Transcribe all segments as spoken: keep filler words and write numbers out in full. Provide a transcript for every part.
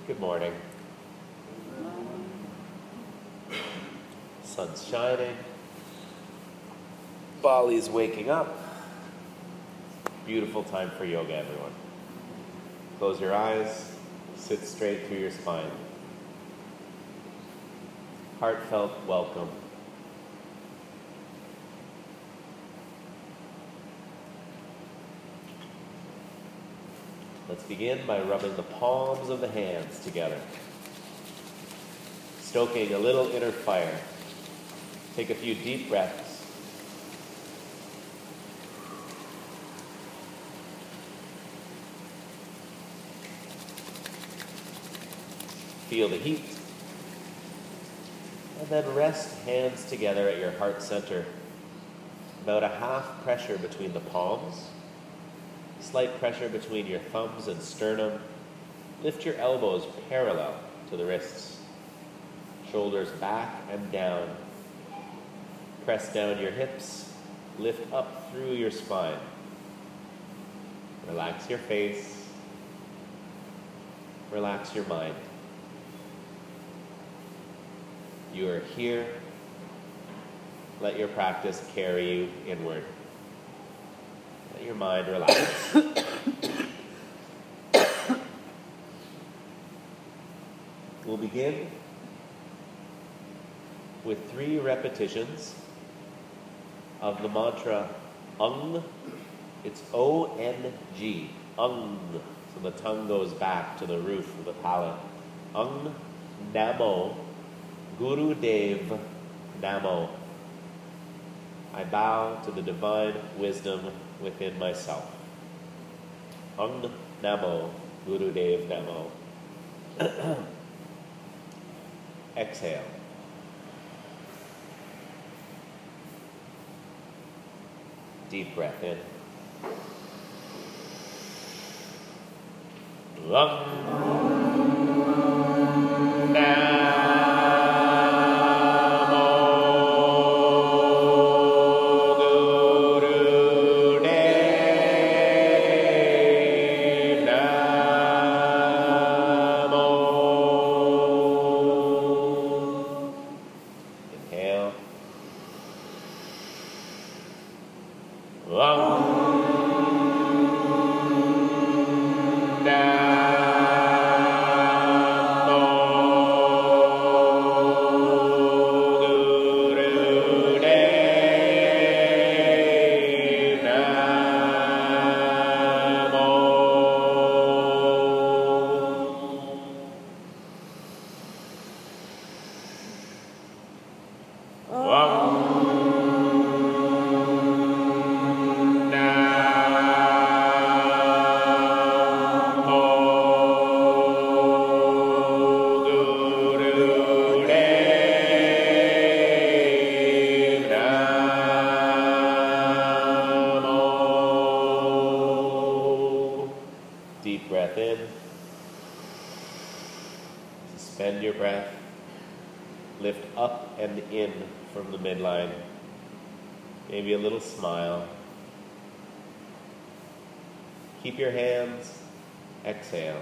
Good morning. Sun's shining. Bali's waking up. Beautiful time for yoga, everyone. Close your eyes. Sit straight through your spine. Heartfelt welcome. Let's begin by rubbing the palms of the hands together, stoking a little inner fire. Take a few deep breaths. Feel the heat. And then rest hands together at your heart center. About a half pressure between the palms. Slight pressure between your thumbs and sternum. Lift your elbows parallel to the wrists. Shoulders back and down. Press down your hips. Lift up through your spine. Relax your face. Relax your mind. You are here. Let your practice carry you inward. Let your mind relax. We'll begin with three repetitions of the mantra Ung. It's O N G. Ung. So the tongue goes back to the roof of the palate. Ung Namo Gurudev Namo. I bow to the divine wisdom within myself. Ung Namo Gurudev Namo. Exhale. Deep breath in. Ung Maybe a little smile. Keep your hands. Exhale.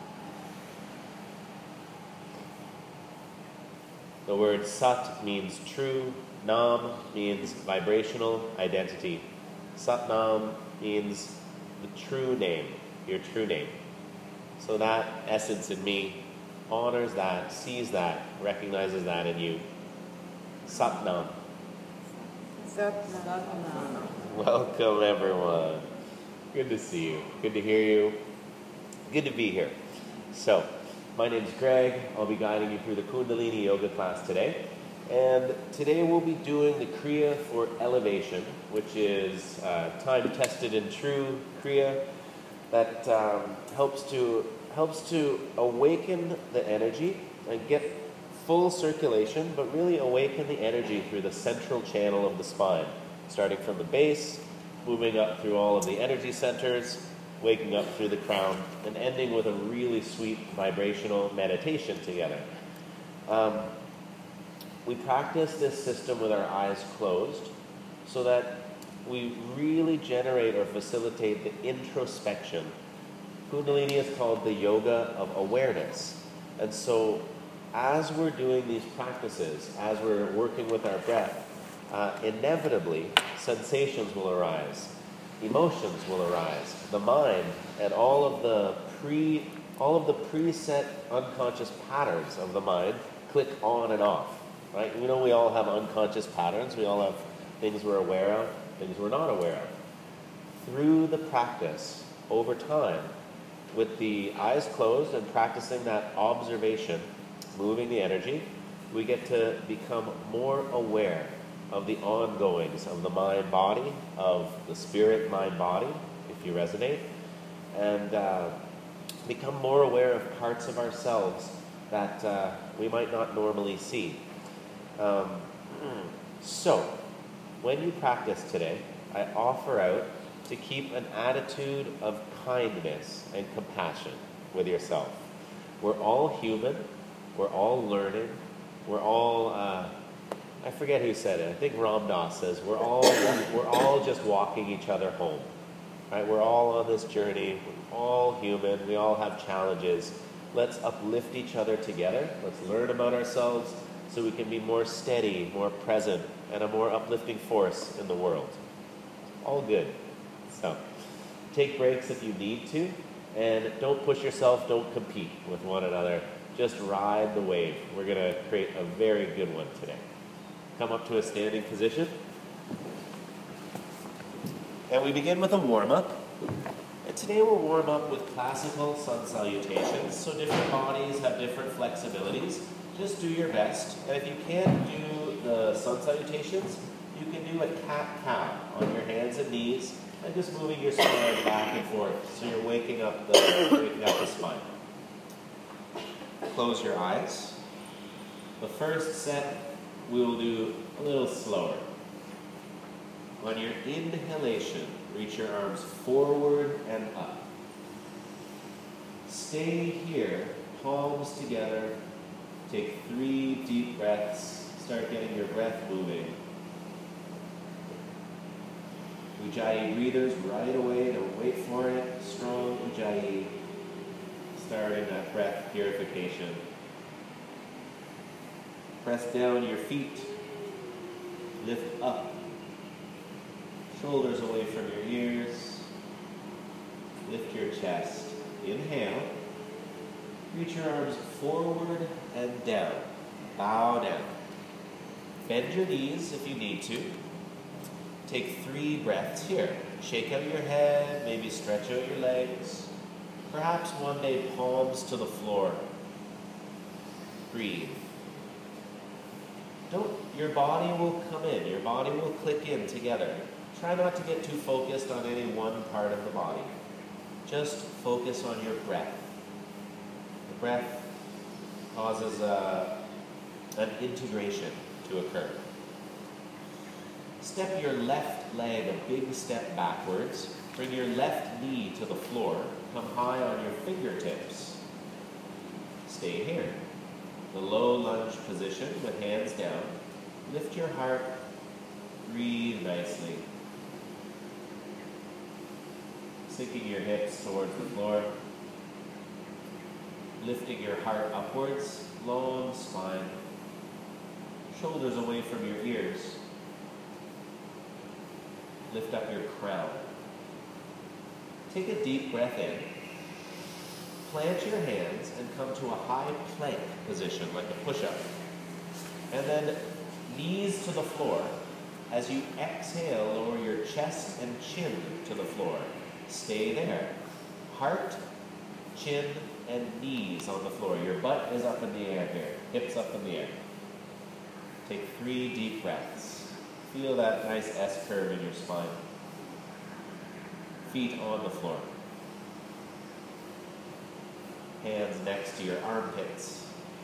The word Sat means true. Nam means vibrational identity. Sat Nam means the true name, your true name. So that essence in me honors that, sees that, recognizes that in you. Sat Nam. Welcome, everyone. Good to see you. Good to hear you. Good to be here. So, my name is Greg. I'll be guiding you through the Kundalini Yoga class today. And today we'll be doing the Kriya for elevation, which is uh, time-tested and true Kriya that um, helps to helps to awaken the energy and get full circulation, but really awaken the energy through the central channel of the spine, starting from the base, moving up through all of the energy centers, waking up through the crown, and ending with a really sweet vibrational meditation together. Um, we practice this system with our eyes closed so that we really generate or facilitate the introspection. Kundalini is called the yoga of awareness. And so as we're doing these practices, as we're working with our breath, uh, inevitably sensations will arise, emotions will arise, the mind and all of the pre all of the preset unconscious patterns of the mind click on and off, right? You know, we all have unconscious patterns. We all have things we're aware of, things we're not aware of. Through the practice, over time, with the eyes closed and practicing that observation, moving the energy, we get to become more aware of the ongoings of the mind-body, of the spirit-mind-body, if you resonate, and uh, become more aware of parts of ourselves that uh, we might not normally see. Um, so, when you practice today, I offer out to keep an attitude of kindness and compassion with yourself. We're all human, we're all learning, we're all, uh, I forget who said it, I think Ram Dass says, we're all, we're all just walking each other home. Right? We're all on this journey, we're all human, we all have challenges. Let's uplift each other together, let's learn about ourselves so we can be more steady, more present, and a more uplifting force in the world. All good. So, take breaks if you need to, and don't push yourself, don't compete with one another. Just ride the wave. We're going to create a very good one today. Come up to a standing position. And we begin with a warm-up. And today we'll warm up with classical sun salutations. So different bodies have different flexibilities. Just do your best. And if you can't do the sun salutations, you can do a cat-cow on your hands and knees and just moving your spine back and forth so you're waking up the, waking up the spine. Close your eyes. The first set we will do a little slower. On your inhalation, reach your arms forward and up. Stay here, palms together. Take three deep breaths. Start getting your breath moving. Ujjayi breathers right away, don't wait for it. Strong Ujjayi. Starting that breath purification. Press down your feet. Lift up. Shoulders away from your ears. Lift your chest. Inhale. Reach your arms forward and down. Bow down. Bend your knees if you need to. Take three breaths here. Shake out your head, maybe stretch out your legs. Perhaps one day palms to the floor. Breathe. Don't, your body will come in, your body will click in together. Try not to get too focused on any one part of the body. Just focus on your breath. The breath causes a, an integration to occur. Step your left leg a big step backwards. Bring your left knee to the floor. Come high on your fingertips. Stay here. The low lunge position with hands down. Lift your heart. Breathe nicely. Sinking your hips towards the floor. Lifting your heart upwards. Long spine. Shoulders away from your ears. Lift up your crown. Take a deep breath in. Plant your hands and come to a high plank position, like a push-up. And then knees to the floor. As you exhale, lower your chest and chin to the floor. Stay there. Heart, chin, and knees on the floor. Your butt is up in the air here. Hips up in the air. Take three deep breaths. Feel that nice S curve in your spine. Feet on the floor. Hands next to your armpits.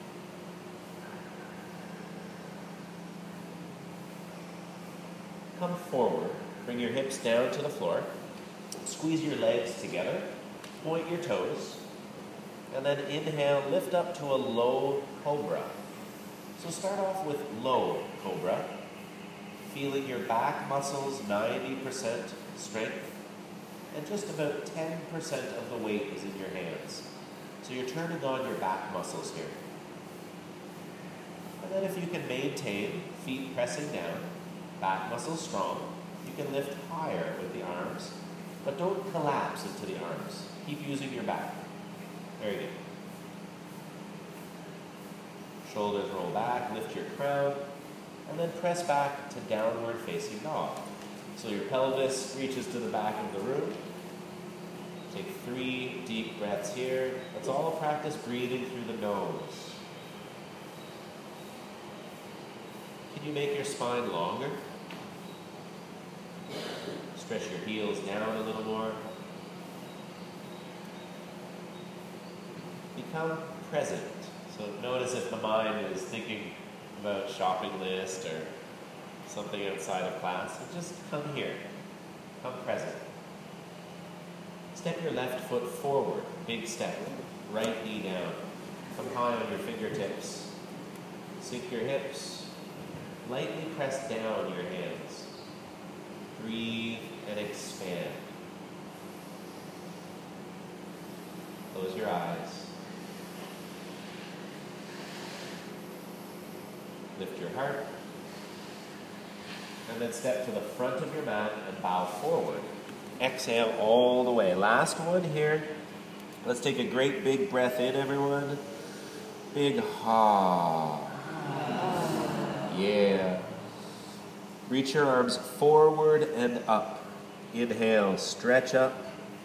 Come forward. Bring your hips down to the floor. Squeeze your legs together. Point your toes. And then inhale, lift up to a low cobra. So start off with low cobra. Feeling your back muscles ninety percent strength, and just about ten percent of the weight is in your hands. So you're turning on your back muscles here. And then if you can maintain feet pressing down, back muscles strong, you can lift higher with the arms, but don't collapse into the arms. Keep using your back. Very good. Shoulders roll back, lift your crown, and then press back to downward facing dog. So your pelvis reaches to the back of the room. Take three deep breaths here. Let's all practice breathing through the nose. Can you make your spine longer? Stretch your heels down a little more. Become present. So notice if the mind is thinking about a shopping list or something outside of class, so just come here. Come present. Step your left foot forward, big step. Right knee down. Come high on your fingertips. Sink your hips. Lightly press down your hands. Breathe and expand. Close your eyes. Lift your heart. And then step to the front of your mat and bow forward. Exhale all the way. Last one here. Let's take a great big breath in, everyone. Big ha. Yeah. Reach your arms forward and up. Inhale, stretch up.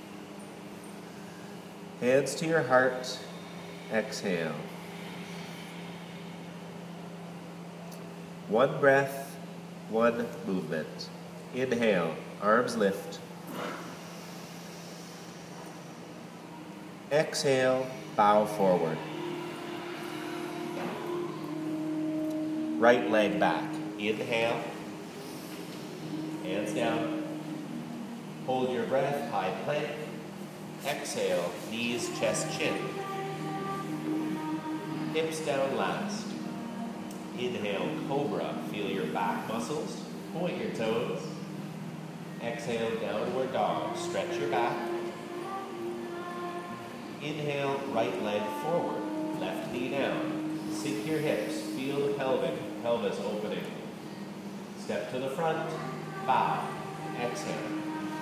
Hands to your heart. Exhale. One breath, one movement. Inhale, arms lift. Exhale, bow forward. Right leg back. Inhale, hands down. Hold your breath, high plank. Exhale, knees, chest, chin. Hips down last. Inhale, cobra. Feel your back muscles. Point your toes. Exhale, downward dog. Stretch your back. Inhale, right leg forward. Left knee down. Sink your hips. Feel the pelvic, pelvis opening. Step to the front. Bow. Exhale.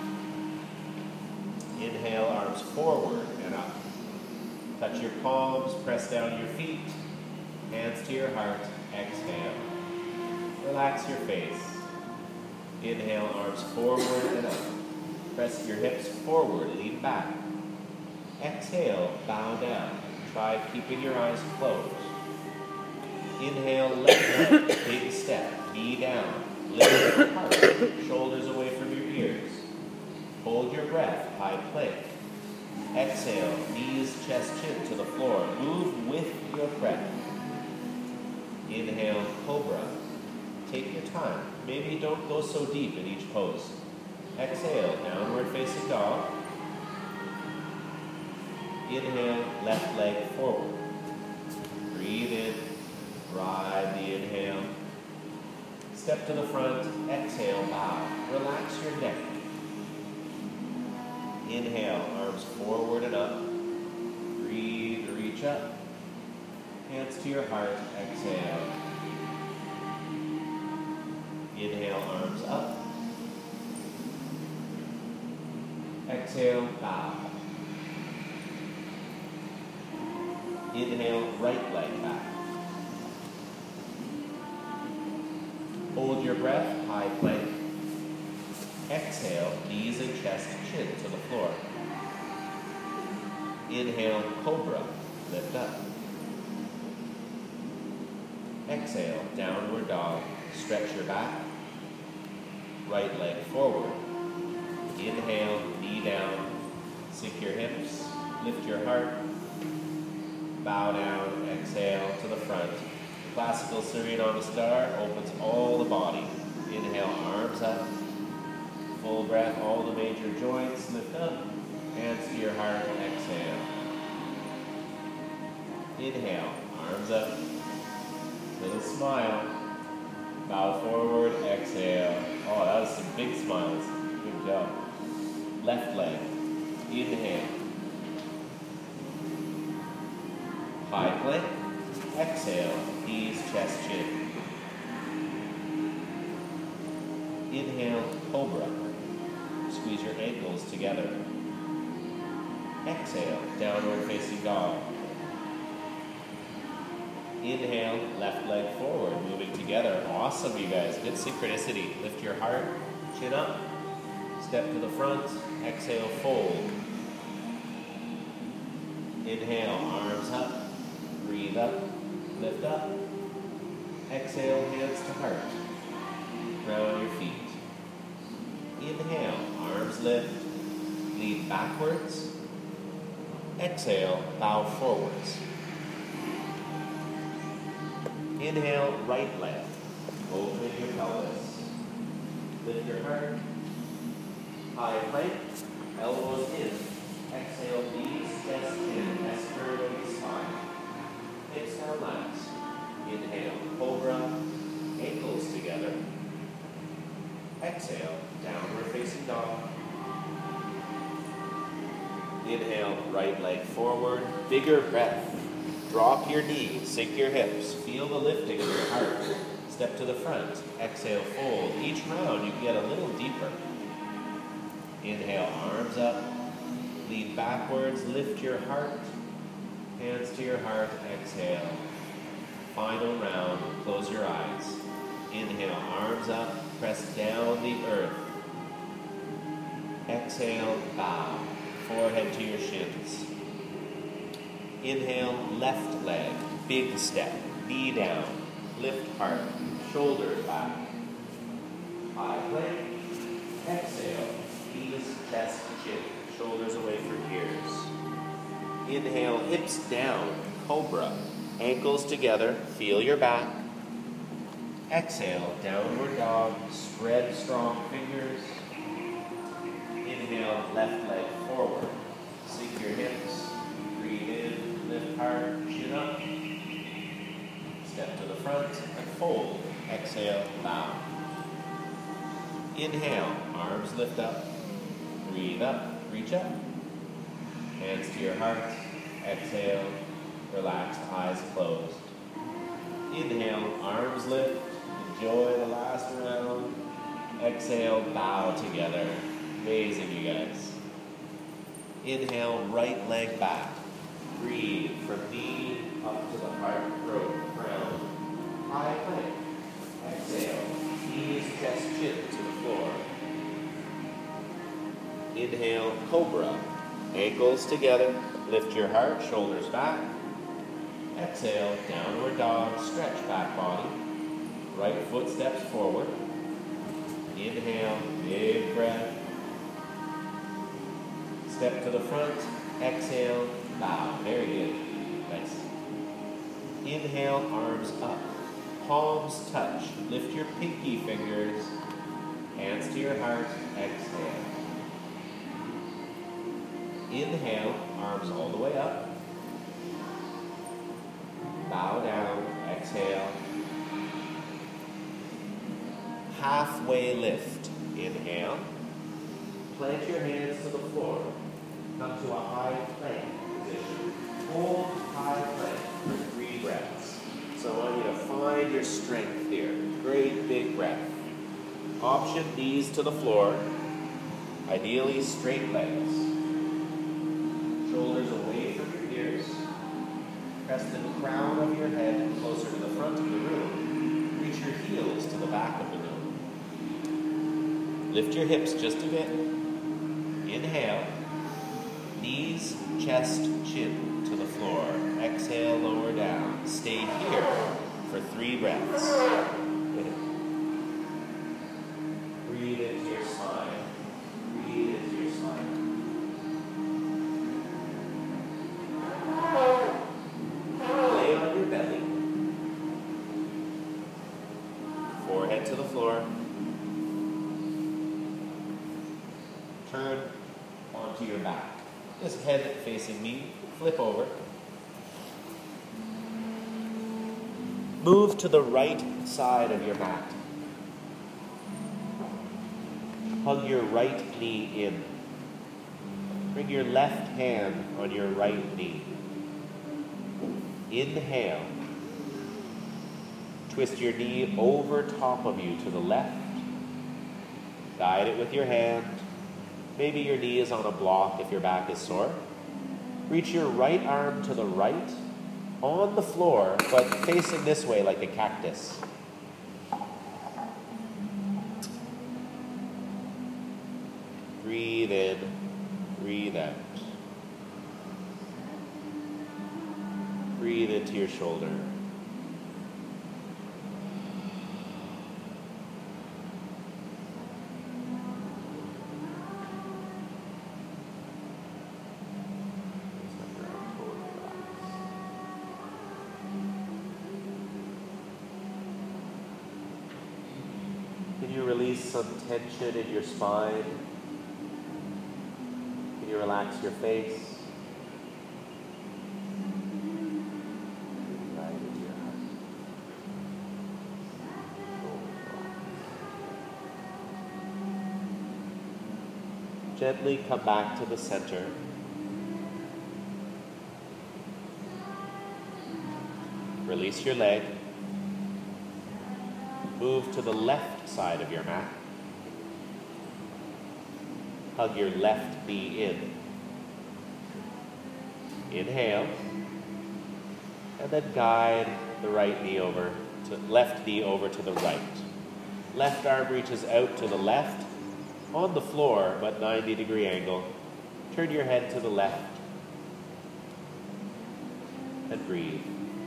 Inhale, arms forward and up. Touch your palms. Press down your feet. Hands to your heart. Exhale. Relax your face. Inhale, arms forward and up. Press your hips forward, lean back. Exhale, bow down. Try keeping your eyes closed. Inhale, left leg, big step, knee down. Lift your heart, shoulders away from your ears. Hold your breath, high plank. Exhale, knees, chest, chin to the floor. Move with your breath. Inhale, cobra. Take your time. Maybe don't go so deep in each pose. Exhale, downward facing dog. Inhale, left leg forward. Breathe in, ride the inhale. Step to the front, exhale, bow. Relax your neck. Inhale, arms forward and up. Breathe, reach up. Hands to your heart, exhale. Inhale, arms up. Exhale, bow. Inhale, right leg back. Hold your breath, high plank. Exhale, knees and chest, chin to the floor. Inhale, cobra, lift up. Exhale, downward dog, stretch your back. Right leg forward. Inhale, knee down, sink your hips, lift your heart. Bow down, exhale to the front. Classical Surya Namaskar opens all the body. Inhale, arms up. Full breath, all the major joints lift up. Hands to your heart, exhale. Inhale, arms up. Little smile. Bow forward, exhale. Oh, that was some big smiles. Good job. Left leg. Inhale. High plank. Exhale, knees, chest, chin. Inhale, cobra. Squeeze your ankles together. Exhale, downward facing dog. Inhale, left leg forward, moving together. Awesome, you guys. Good synchronicity. Lift your heart, chin up. Step to the front. Exhale, fold. Inhale, arms up. Breathe up. Lift up. Exhale, hands to heart. Ground your feet. Inhale, arms lift. Lean backwards. Exhale, bow forwards. Inhale, right leg. Open your pelvis. Lift your heart. High plank. Elbows in. Exhale, knees, chest, chin. External spine. Hips down, laps. Inhale, cobra. Ankles together. Exhale, downward facing dog. Inhale, right leg forward. Bigger breath. Drop your knees, sink your hips. Feel the lifting of your heart. Step to the front. Exhale, fold. Each round you can get a little deeper. Inhale, arms up. Lean backwards. Lift your heart. Hands to your heart. Exhale. Final round. Close your eyes. Inhale, arms up. Press down the earth. Exhale, bow. Forehead to your shins. Inhale, left leg, big step, knee down, lift heart, shoulders back. High plank. Exhale, knees, chest, chin, shoulders away from ears. Inhale, hips down, cobra, ankles together, feel your back. Exhale, downward dog, spread strong fingers. Inhale, left leg forward, sink your hips. Breathe in, lift heart, chin up. Step to the front and fold. Exhale, bow. Inhale, arms lift up. Breathe up, reach up. Hands to your heart. Exhale, relaxed, eyes closed. Inhale, arms lift. Enjoy the last round. Exhale, bow together. Amazing, you guys. Inhale, right leg back. Breathe from knee up to the heart, throat, crown. High plank. Exhale. Knees, chest, chin to the floor. Inhale, cobra. Ankles together. Lift your heart, shoulders back. Exhale, downward dog. Stretch back body. Right foot steps forward. Inhale, big breath. Step to the front. Exhale, bow. Very good. Nice. Inhale, arms up. Palms touch. Lift your pinky fingers. Hands to your heart. Exhale. Inhale, arms all the way up. Bow down. Exhale. Halfway lift. Inhale. Plant your hands to the floor. Come to a high plank position. Hold high plank for three breaths. So I want you to find your strength here. Great big breath. Option knees to the floor. Ideally straight legs. Shoulders away from your ears. Press the crown of your head closer to the front of the room. Reach your heels to the back of the room. Lift your hips just a bit. Inhale. Knees, chest, chin to the floor. Exhale, lower down. Stay here for three breaths. Good. Breathe into your spine. Breathe into your spine. Lay on your belly. Forehead to the floor. Turn onto your back. Just head facing me, flip over. Move to the right side of your mat. Hug your right knee in. Bring your left hand on your right knee. Inhale. Twist your knee over top of you to the left. Guide it with your hand. Maybe your knee is on a block if your back is sore. Reach your right arm to the right on the floor, but facing this way like a cactus. Breathe in, breathe out. Breathe into your shoulder. Can you release some tension in your spine? Can you relax your face? Right into your heart. Gently come back to the center. Release your leg. Move to the left side of your mat. Hug your left knee in. Inhale. And then guide the right knee over to left knee over to the right. Left arm reaches out to the left on the floor, but ninety degree angle. Turn your head to the left and breathe.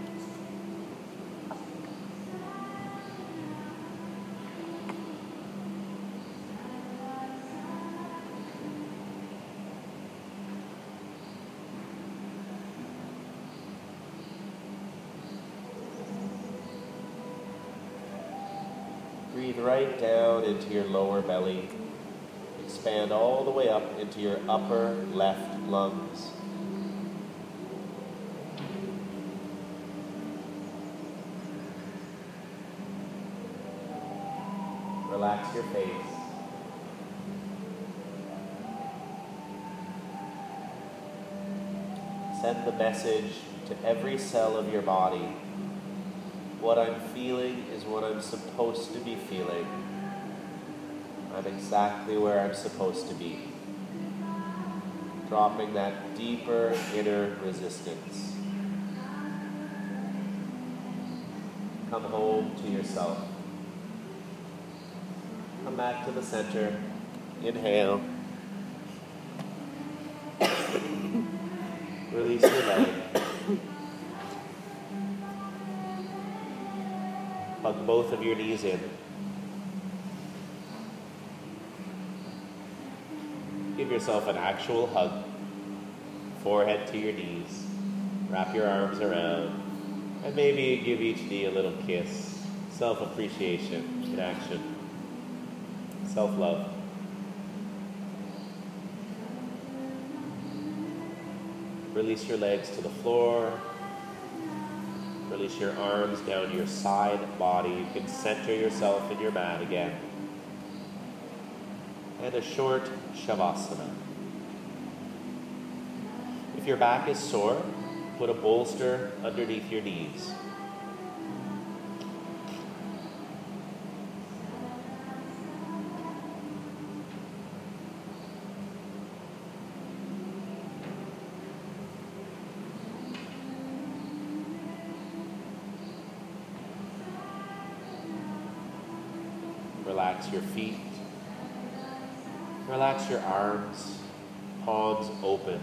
Breathe right down into your lower belly. Expand all the way up into your upper left lungs. Relax your face. Send the message to every cell of your body. What I'm feeling is what I'm supposed to be feeling. I'm exactly where I'm supposed to be. Dropping that deeper inner resistance. Come home to yourself. Come back to the center. Inhale. Release your leg. Hug both of your knees in. Give yourself an actual hug. Forehead to your knees. Wrap your arms around. And maybe give each knee a little kiss. Self-appreciation in action. Self-love. Release your legs to the floor. Release your arms down your side body. You can center yourself in your mat again. And a short Shavasana. If your back is sore, put a bolster underneath your knees. Relax your feet. Relax your arms, palms open.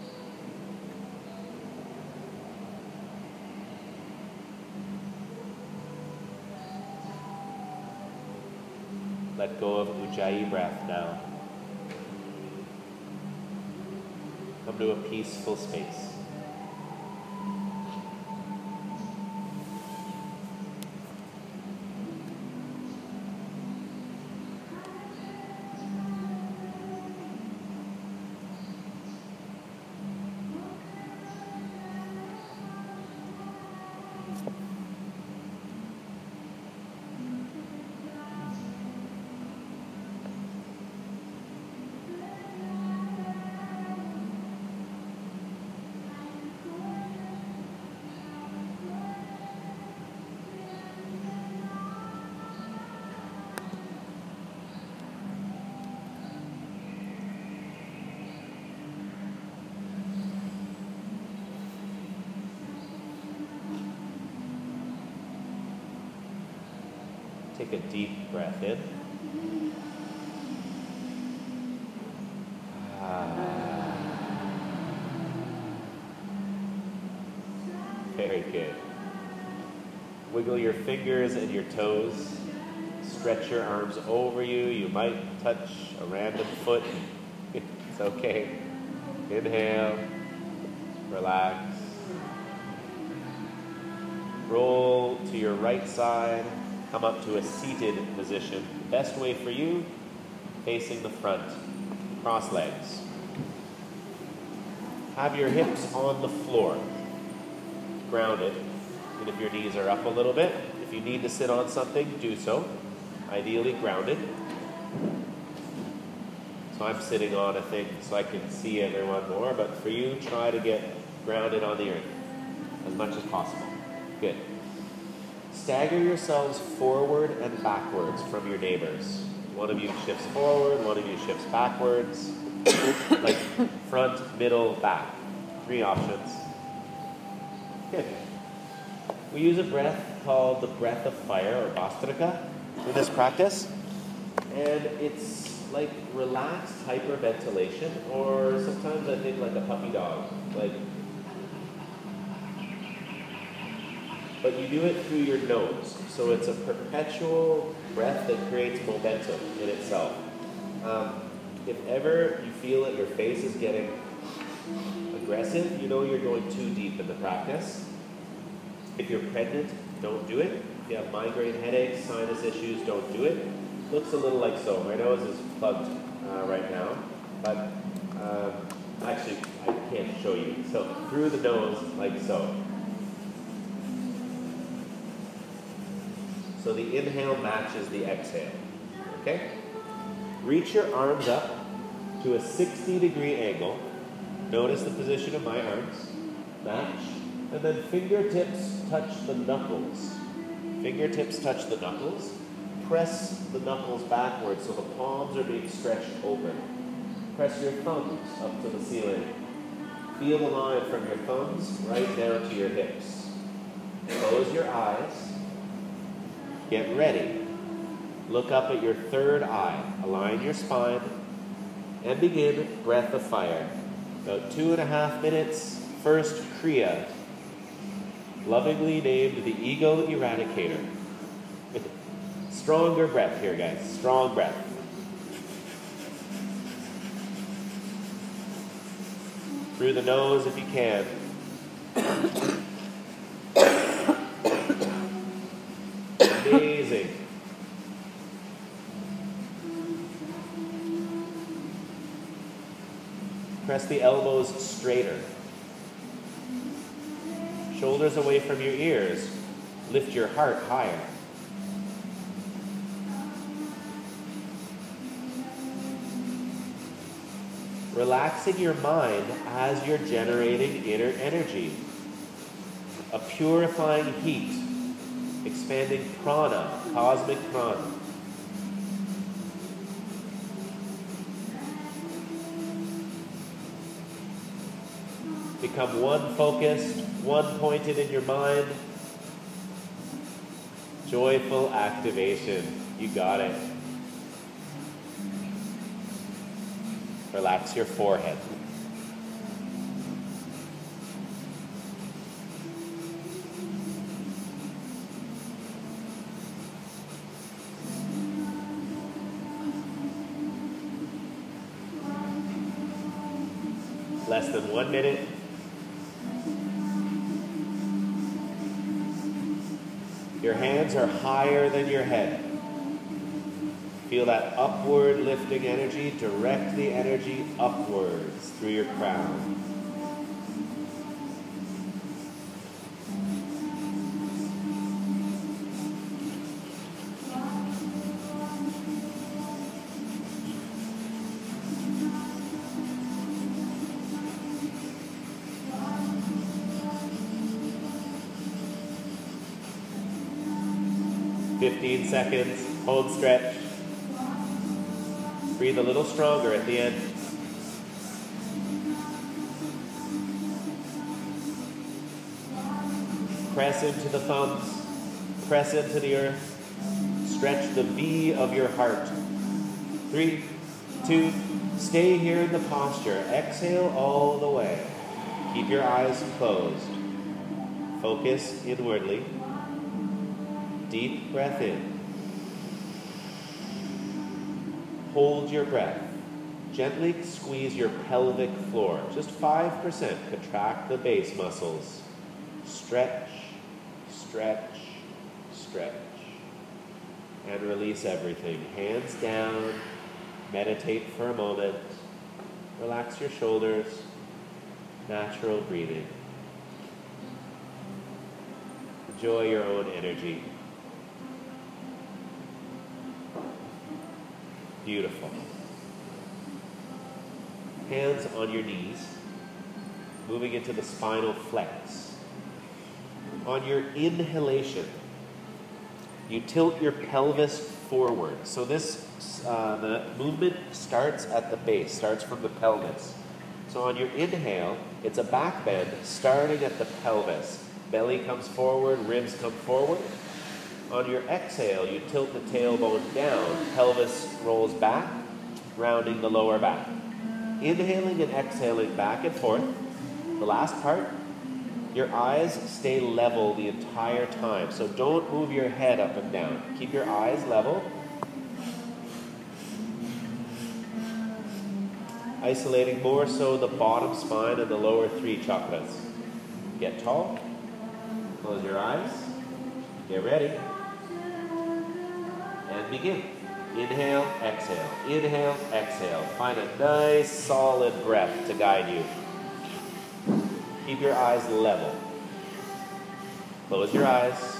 Let go of Ujjayi breath now. Come to a peaceful space. Take a deep breath in. Ah. Very good. Wiggle your fingers and your toes. Stretch your arms over you. You might touch a random foot. It's okay. Inhale. Relax. Roll to your right side. Come up to a seated position. The best way for you, facing the front. Cross legs. Have your hips on the floor. Grounded. And if your knees are up a little bit, if you need to sit on something, do so. Ideally grounded. So I'm sitting on a thing so I can see everyone more, but for you, try to get grounded on the earth as much as possible. Good. Stagger yourselves forward and backwards from your neighbors. One of you shifts forward, one of you shifts backwards. Like front, middle, back. Three options. Good. We use a breath called the breath of fire, or Bhastrika, in this practice. And it's like relaxed hyperventilation, or sometimes I think like a puppy dog. Like, but you do it through your nose. So it's a perpetual breath that creates momentum in itself. Um, if ever you feel that your face is getting aggressive, you know you're going too deep in the practice. If you're pregnant, don't do it. If you have migraine headaches, sinus issues, don't do it. Looks a little like so. My nose is plugged uh, right now, but um, actually I can't show you. So through the nose, like so. So the inhale matches the exhale, okay? Reach your arms up to a sixty degree angle. Notice the position of my arms. Match. And then fingertips touch the knuckles. Fingertips touch the knuckles. Press the knuckles backwards so the palms are being stretched open. Press your thumbs up to the ceiling. Feel the line from your thumbs right down to your hips. Close your eyes. Get ready. Look up at your third eye. Align your spine. And begin breath of fire. About two and a half minutes. First Kriya. Lovingly named the Ego Eradicator. Stronger breath here, guys. Strong breath. Through the nose if you can. Amazing. Press the elbows straighter. Shoulders away from your ears. Lift your heart higher. Relaxing your mind as you're generating inner energy. A purifying heat. Expanding prana, cosmic prana. Become one focused, one pointed in your mind. Joyful activation. You got it. Relax your forehead. Less than one minute. Your hands are higher than your head. Feel that upward lifting energy. Direct the energy upwards through your crown. fifteen seconds. Hold, stretch. Breathe a little stronger at the end. Press into the thumbs. Press into the earth. Stretch the V of your heart. Three, two, stay here in the posture. Exhale all the way. Keep your eyes closed. Focus inwardly. Deep breath in. Hold your breath. Gently squeeze your pelvic floor. Just five percent. Contract the base muscles. Stretch, stretch, stretch. And release everything. Hands down. Meditate for a moment. Relax your shoulders. Natural breathing. Enjoy your own energy. Beautiful. Hands on your knees, moving into the spinal flex. On your inhalation, you tilt your pelvis forward. So this, uh, the movement starts at the base, starts from the pelvis. So on your inhale, it's a back bend starting at the pelvis. Belly comes forward, ribs come forward. On your exhale, you tilt the tailbone down, pelvis rolls back, rounding the lower back. Inhaling and exhaling back and forth. The last part, your eyes stay level the entire time. So don't move your head up and down. Keep your eyes level. Isolating more so the bottom spine and the lower three chakras. Get tall. Close your eyes. Get ready. And begin. Inhale, exhale. Inhale, exhale. Find a nice solid breath to guide you. Keep your eyes level. Close your eyes.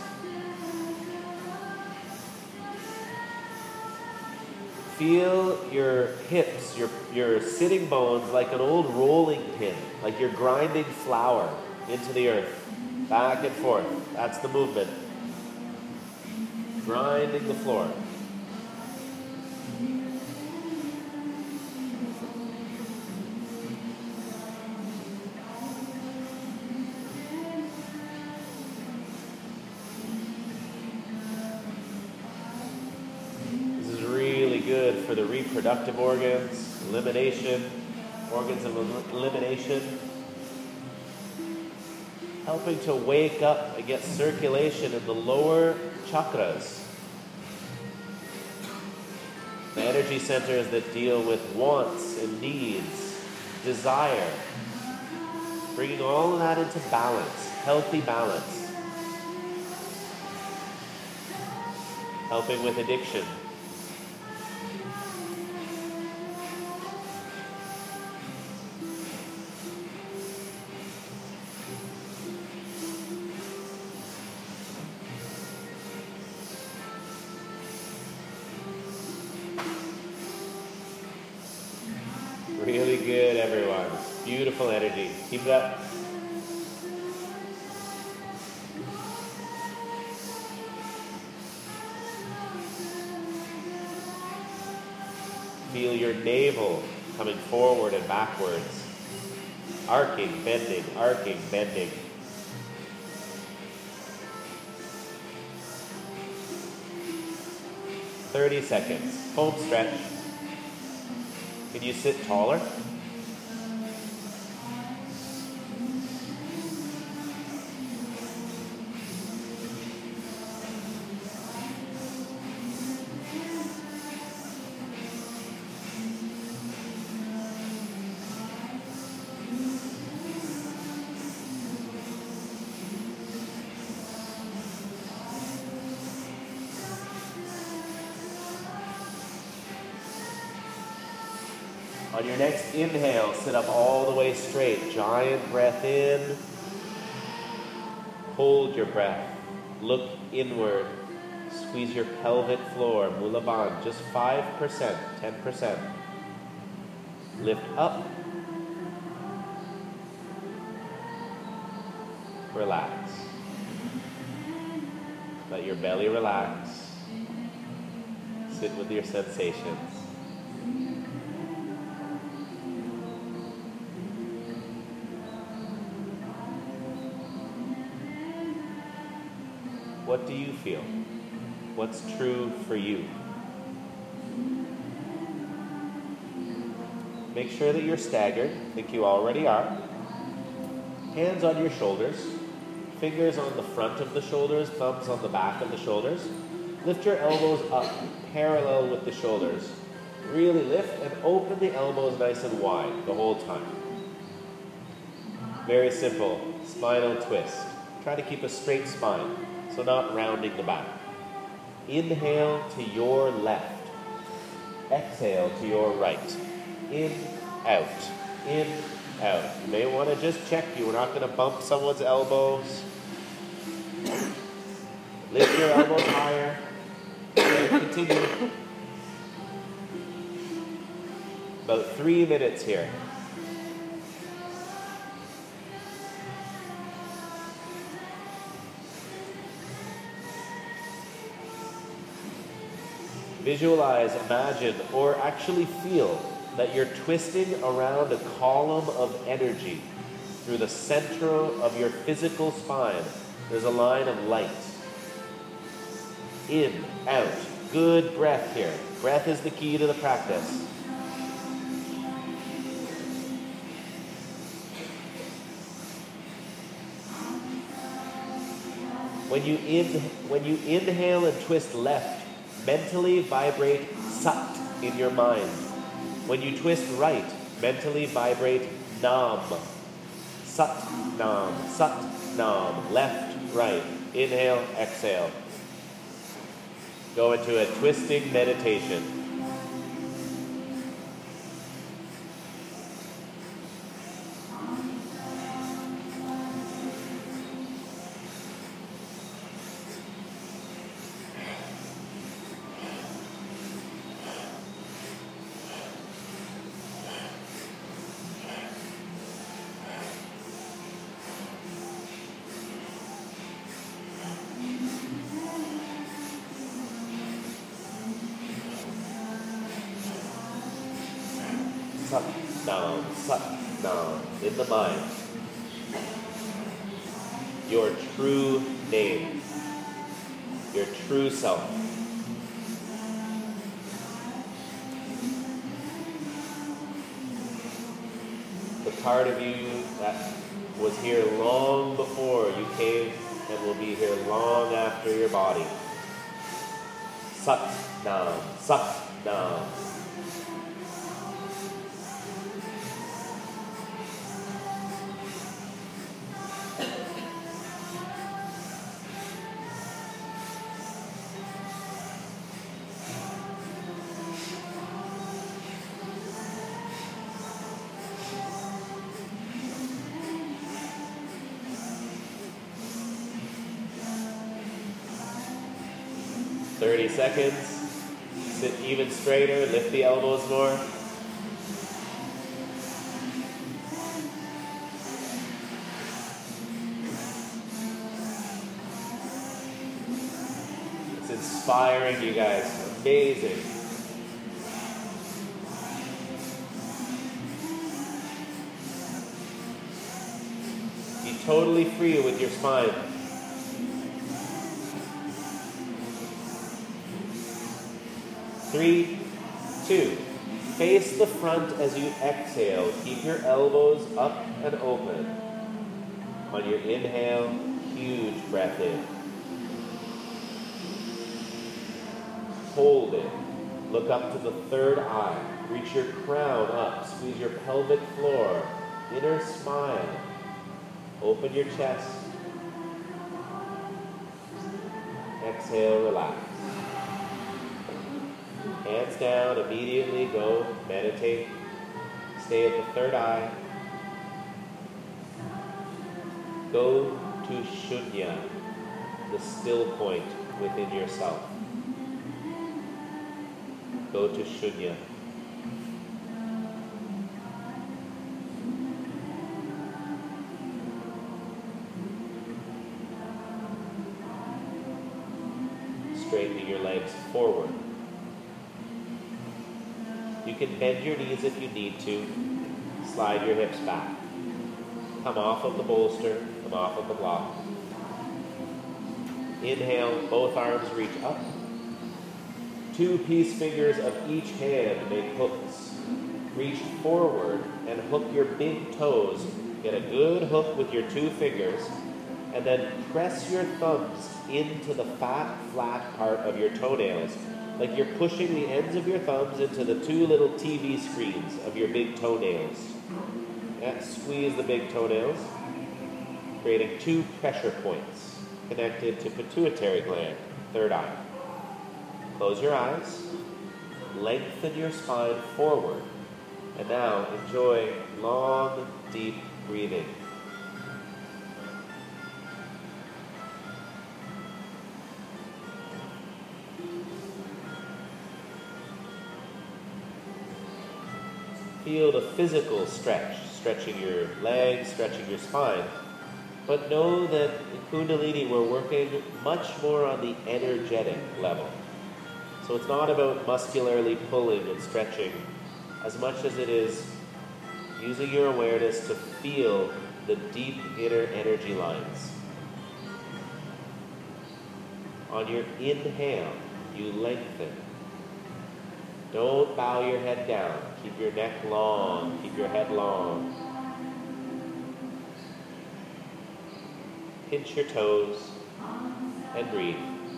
Feel your hips, your, your sitting bones like an old rolling pin, like you're grinding flour into the earth. Back and forth. That's the movement. Grinding the floor. Good for the reproductive organs, elimination, organs of elimination, helping to wake up and get circulation in the lower chakras, the energy centers that deal with wants and needs, desire, bringing all of that into balance, healthy balance, helping with addiction. Really good, everyone. Beautiful energy. Keep it up. Feel your navel coming forward and backwards. Arcing, bending, arcing, bending. thirty seconds. Home stretch. Can you sit taller? On your next inhale, sit up all the way straight. Giant breath in. Hold your breath. Look inward. Squeeze your pelvic floor. Mula Bandha. Just five percent, ten percent. Lift up. Relax. Let your belly relax. Sit with your sensations. What do you feel? What's true for you? Make sure that you're staggered. I think you already are. Hands on your shoulders. Fingers on the front of the shoulders, thumbs on the back of the shoulders. Lift your elbows up, parallel with the shoulders. Really lift and open the elbows nice and wide the whole time. Very simple, spinal twist. Try to keep a straight spine, so not rounding the back. Inhale to your left. Exhale to your right. In, out, in, out. You may want to just check you. We're not going to bump someone's elbows. Lift your elbows higher. And continue. About three minutes here. Visualize, imagine, or actually feel that you're twisting around a column of energy through the center of your physical spine. There's a line of light. In, out. Good breath here. Breath is the key to the practice. When you in, when you inhale and twist left, mentally vibrate Sat in your mind. When you twist right, mentally vibrate Nam. Sat, Nam, Sat, Nam. Left, right. Inhale, exhale. Go into a twisting meditation. Sat, Nam, Sat, Nam, in the mind. Your true name, your true self. The part of you that was here long before you came and will be here long after your body. Sat, Nam, Sat, Nam. thirty seconds. Sit even straighter, lift the elbows more. It's inspiring, you guys. Amazing. Be totally free with your spine. Three, two, face the front as you exhale. Keep your elbows up and open. On your inhale, huge breath in. Hold it. Look up to the third eye. Reach your crown up. Squeeze your pelvic floor. Inner smile. Open your chest. Exhale, relax. Hands down, immediately go meditate. Stay at the third eye. Go to Shunya, the still point within yourself. Go to Shunya. Straightening your legs forward. You can bend your knees if you need to. Slide your hips back. Come off of the bolster. Come off of the block. Inhale, both arms reach up. Two peace fingers of each hand make hooks. Reach forward and hook your big toes. Get a good hook with your two fingers, and then press your thumbs into the fat, flat part of your toenails, like you're pushing the ends of your thumbs into the two little T V screens of your big toenails. Yeah, squeeze the big toenails, creating two pressure points connected to pituitary gland, third eye. Close your eyes, lengthen your spine forward, and now enjoy long, deep breathing. Feel the physical stretch, stretching your legs, stretching your spine. But know that in Kundalini we're working much more on the energetic level. So it's not about muscularly pulling and stretching as much as it is using your awareness to feel the deep inner energy lines. On your inhale, you lengthen. Don't bow your head down. Keep your neck long. Keep your head long. Pinch your toes and breathe.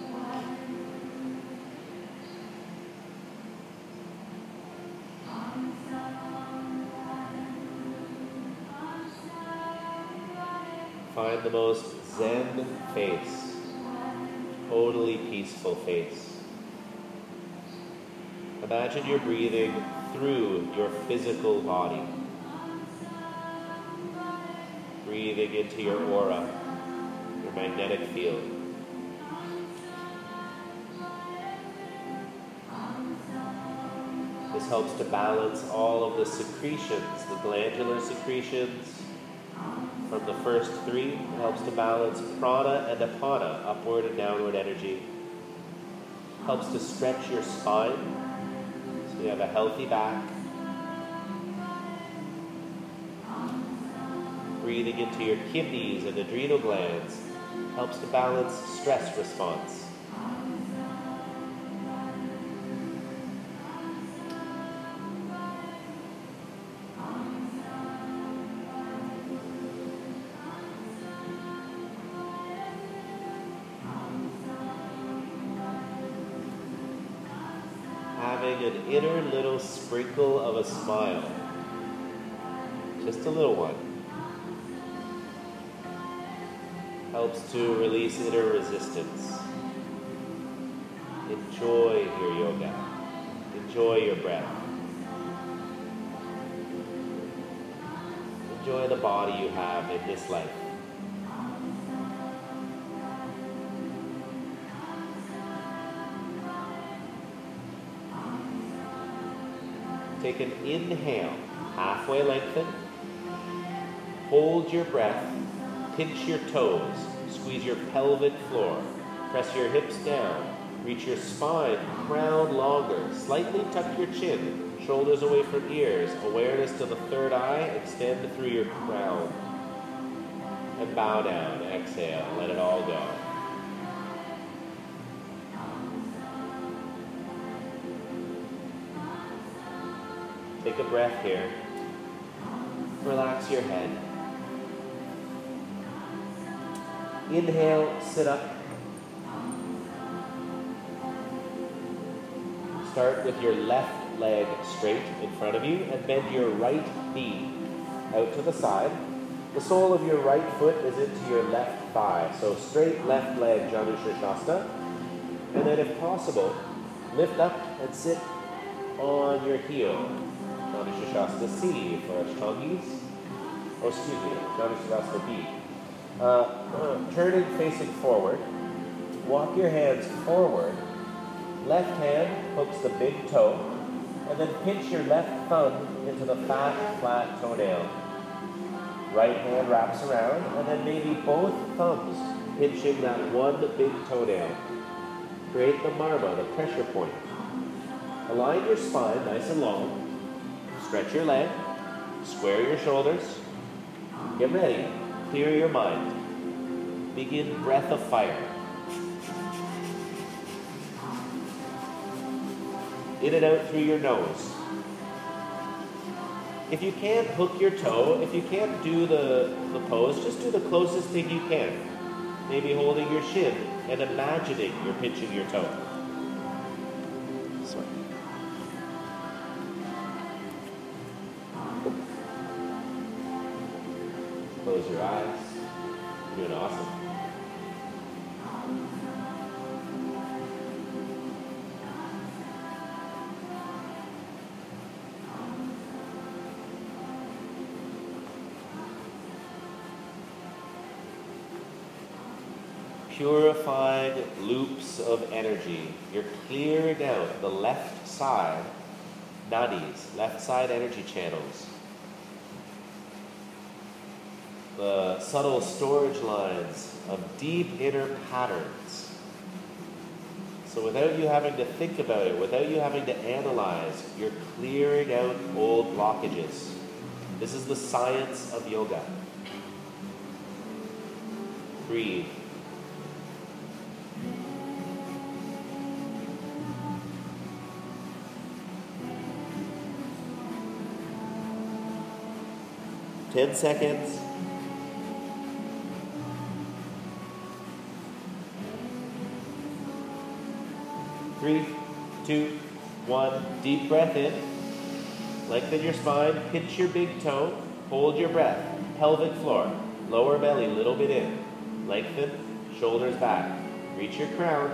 Find the most Zen face, totally peaceful face. Imagine you're breathing through your physical body. Breathing into your aura, your magnetic field. This helps to balance all of the secretions, the glandular secretions from the first three. It helps to balance prana and apana, upward and downward energy. Helps to stretch your spine. You have a healthy back. Breathing into your kidneys and adrenal glands helps to balance stress response. Having an inner little sprinkle of a smile. Just a little one. Helps to release inner resistance. Enjoy your yoga. Enjoy your breath. Enjoy the body you have in this life. Take an inhale, halfway lengthen. Hold your breath, pinch your toes, squeeze your pelvic floor, press your hips down, reach your spine, crown longer, slightly tuck your chin, shoulders away from ears, awareness to the third eye, extend through your crown. And bow down, exhale, let it all go. Take a breath here. Relax your head. Inhale, sit up. Start with your left leg straight in front of you and bend your right knee out to the side. The sole of your right foot is into your left thigh. So straight left leg, Janu Shirshasana. And then if possible, lift up and sit on your heel. Janu Shirshasana C for Ashtangis. Or excuse me, Janu Shirshasana B. Uh, uh, turning facing forward. Walk your hands forward. Left hand hooks the big toe. And then pinch your left thumb into the fat, flat toenail. Right hand wraps around, and then maybe both thumbs pinching that one big toenail. Create the marma, the pressure point. Align your spine nice and long. Stretch your leg. Square your shoulders. Get ready. Clear your mind. Begin breath of fire. In and out through your nose. If you can't hook your toe, if you can't do the, the pose, just do the closest thing you can. Maybe holding your shin and imagining you're pinching your toe. Sorry. Close your eyes. You're doing awesome. Purifying loops of energy. You're clearing out the left side nadis, left side energy channels. The subtle storage lines of deep inner patterns. So without you having to think about it, without you having to analyze, you're clearing out old blockages. This is the science of yoga. Breathe. Ten seconds. Three, two, one. Deep breath in. Lengthen your spine. Pinch your big toe. Hold your breath. Pelvic floor. Lower belly, little bit in. Lengthen. Shoulders back. Reach your crown.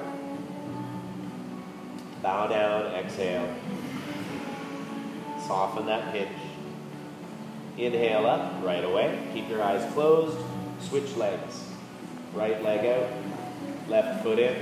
Bow down. Exhale. Soften that pinch. Inhale up, right away. Keep your eyes closed. Switch legs. Right leg out. Left foot in.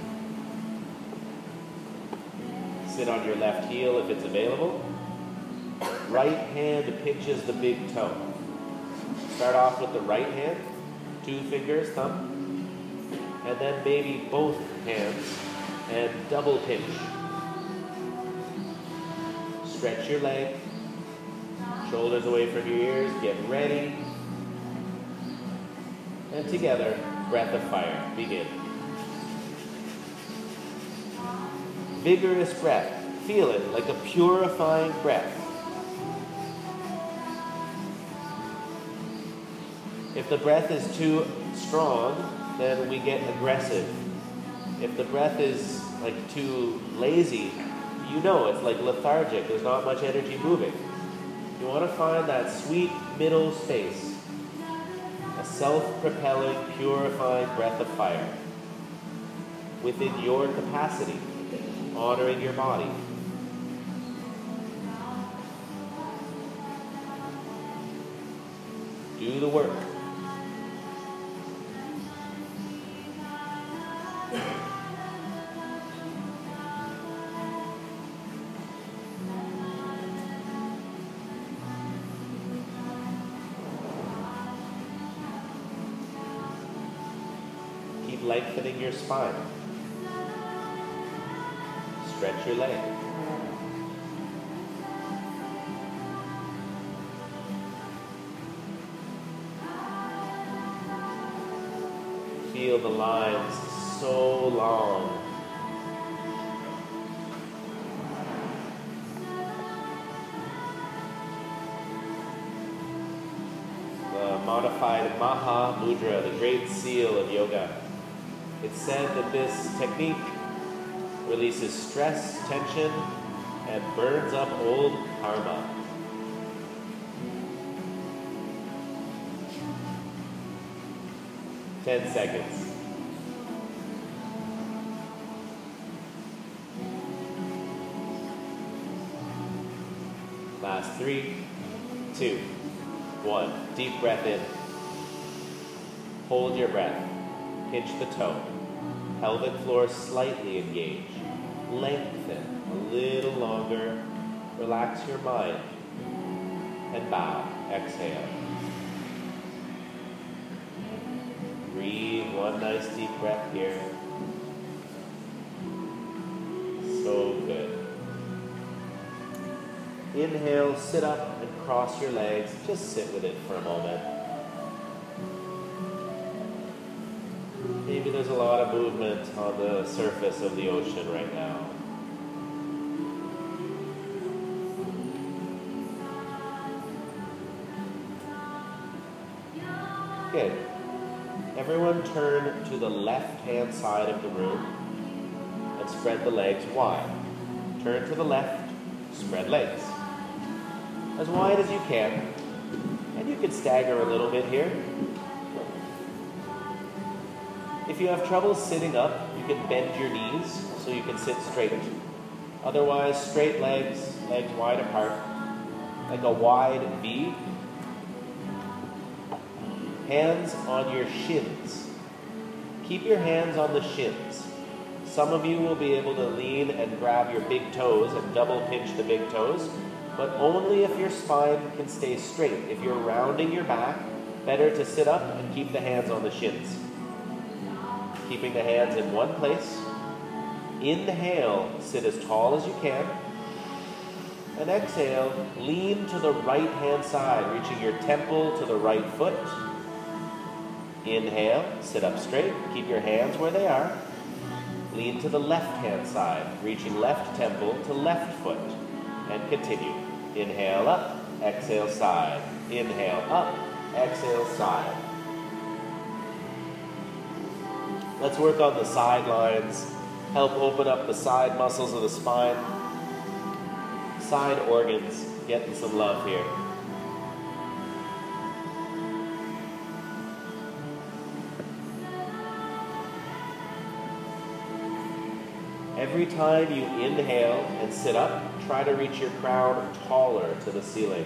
Sit on your left heel if it's available. Right hand pinches the big toe. Start off with the right hand. Two fingers, thumb. And then maybe both hands and double pinch. Stretch your leg. Shoulders away from your ears, get ready. And together, breath of fire, begin. Vigorous breath, feel it like a purifying breath. If the breath is too strong, then we get aggressive. If the breath is like too lazy, you know it's like lethargic, there's not much energy moving. You want to find that sweet middle space, a self-propelling, purifying breath of fire within your capacity, honoring your body. Do the work. Lengthening your spine. Stretch your leg. Feel the lines so long. The modified Maha Mudra, the great seal of yoga. It's said that this technique releases stress, tension, and burns up old karma. Ten seconds. Last three, two, one. Deep breath in. Hold your breath. Pinch the toe. Pelvic floor slightly engaged. Lengthen a little longer. Relax your mind. And bow. Exhale. Breathe one nice deep breath here. So good. Inhale, sit up and cross your legs. Just sit with it for a moment. Maybe there's a lot of movement on the surface of the ocean right now. Everyone turn to the left-hand side of the room and spread the legs wide. Turn to the left, spread legs. As wide as you can. And you can stagger a little bit here. If you have trouble sitting up, you can bend your knees so you can sit straight. Otherwise, straight legs, legs wide apart, like a wide V. Hands on your shins. Keep your hands on the shins. Some of you will be able to lean and grab your big toes and double pinch the big toes, but only if your spine can stay straight. If you're rounding your back, better to sit up and keep the hands on the shins. Keeping the hands in one place. Inhale, sit as tall as you can. And exhale, lean to the right hand side, reaching your temple to the right foot. Inhale, sit up straight, keep your hands where they are. Lean to the left hand side, reaching left temple to left foot. And continue. Inhale up, exhale side. Inhale up, exhale side. Let's work on the side lines. Help open up the side muscles of the spine. Side organs getting some love here. Every time you inhale and sit up, try to reach your crown taller to the ceiling.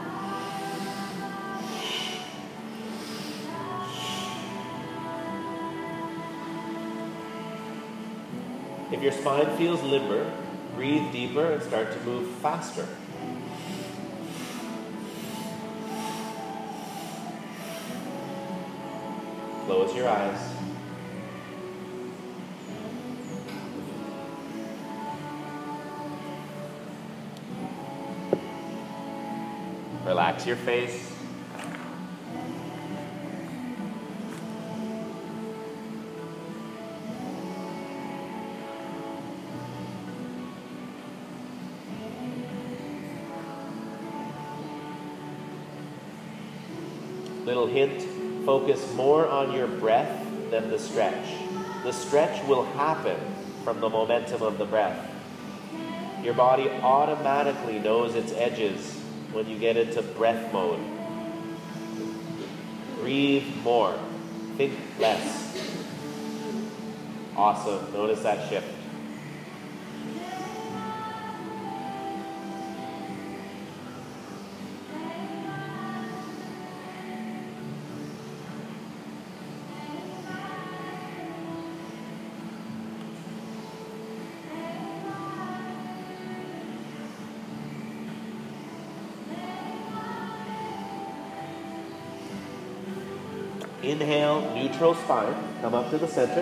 If your spine feels limber, breathe deeper and start to move faster. Close your eyes. Relax your face. Little hint, focus more on your breath than the stretch. The stretch will happen from the momentum of the breath. Your body automatically knows its edges when you get into breath mode. Breathe more. Think less. Awesome. Notice that shift. Inhale, neutral spine, come up to the center.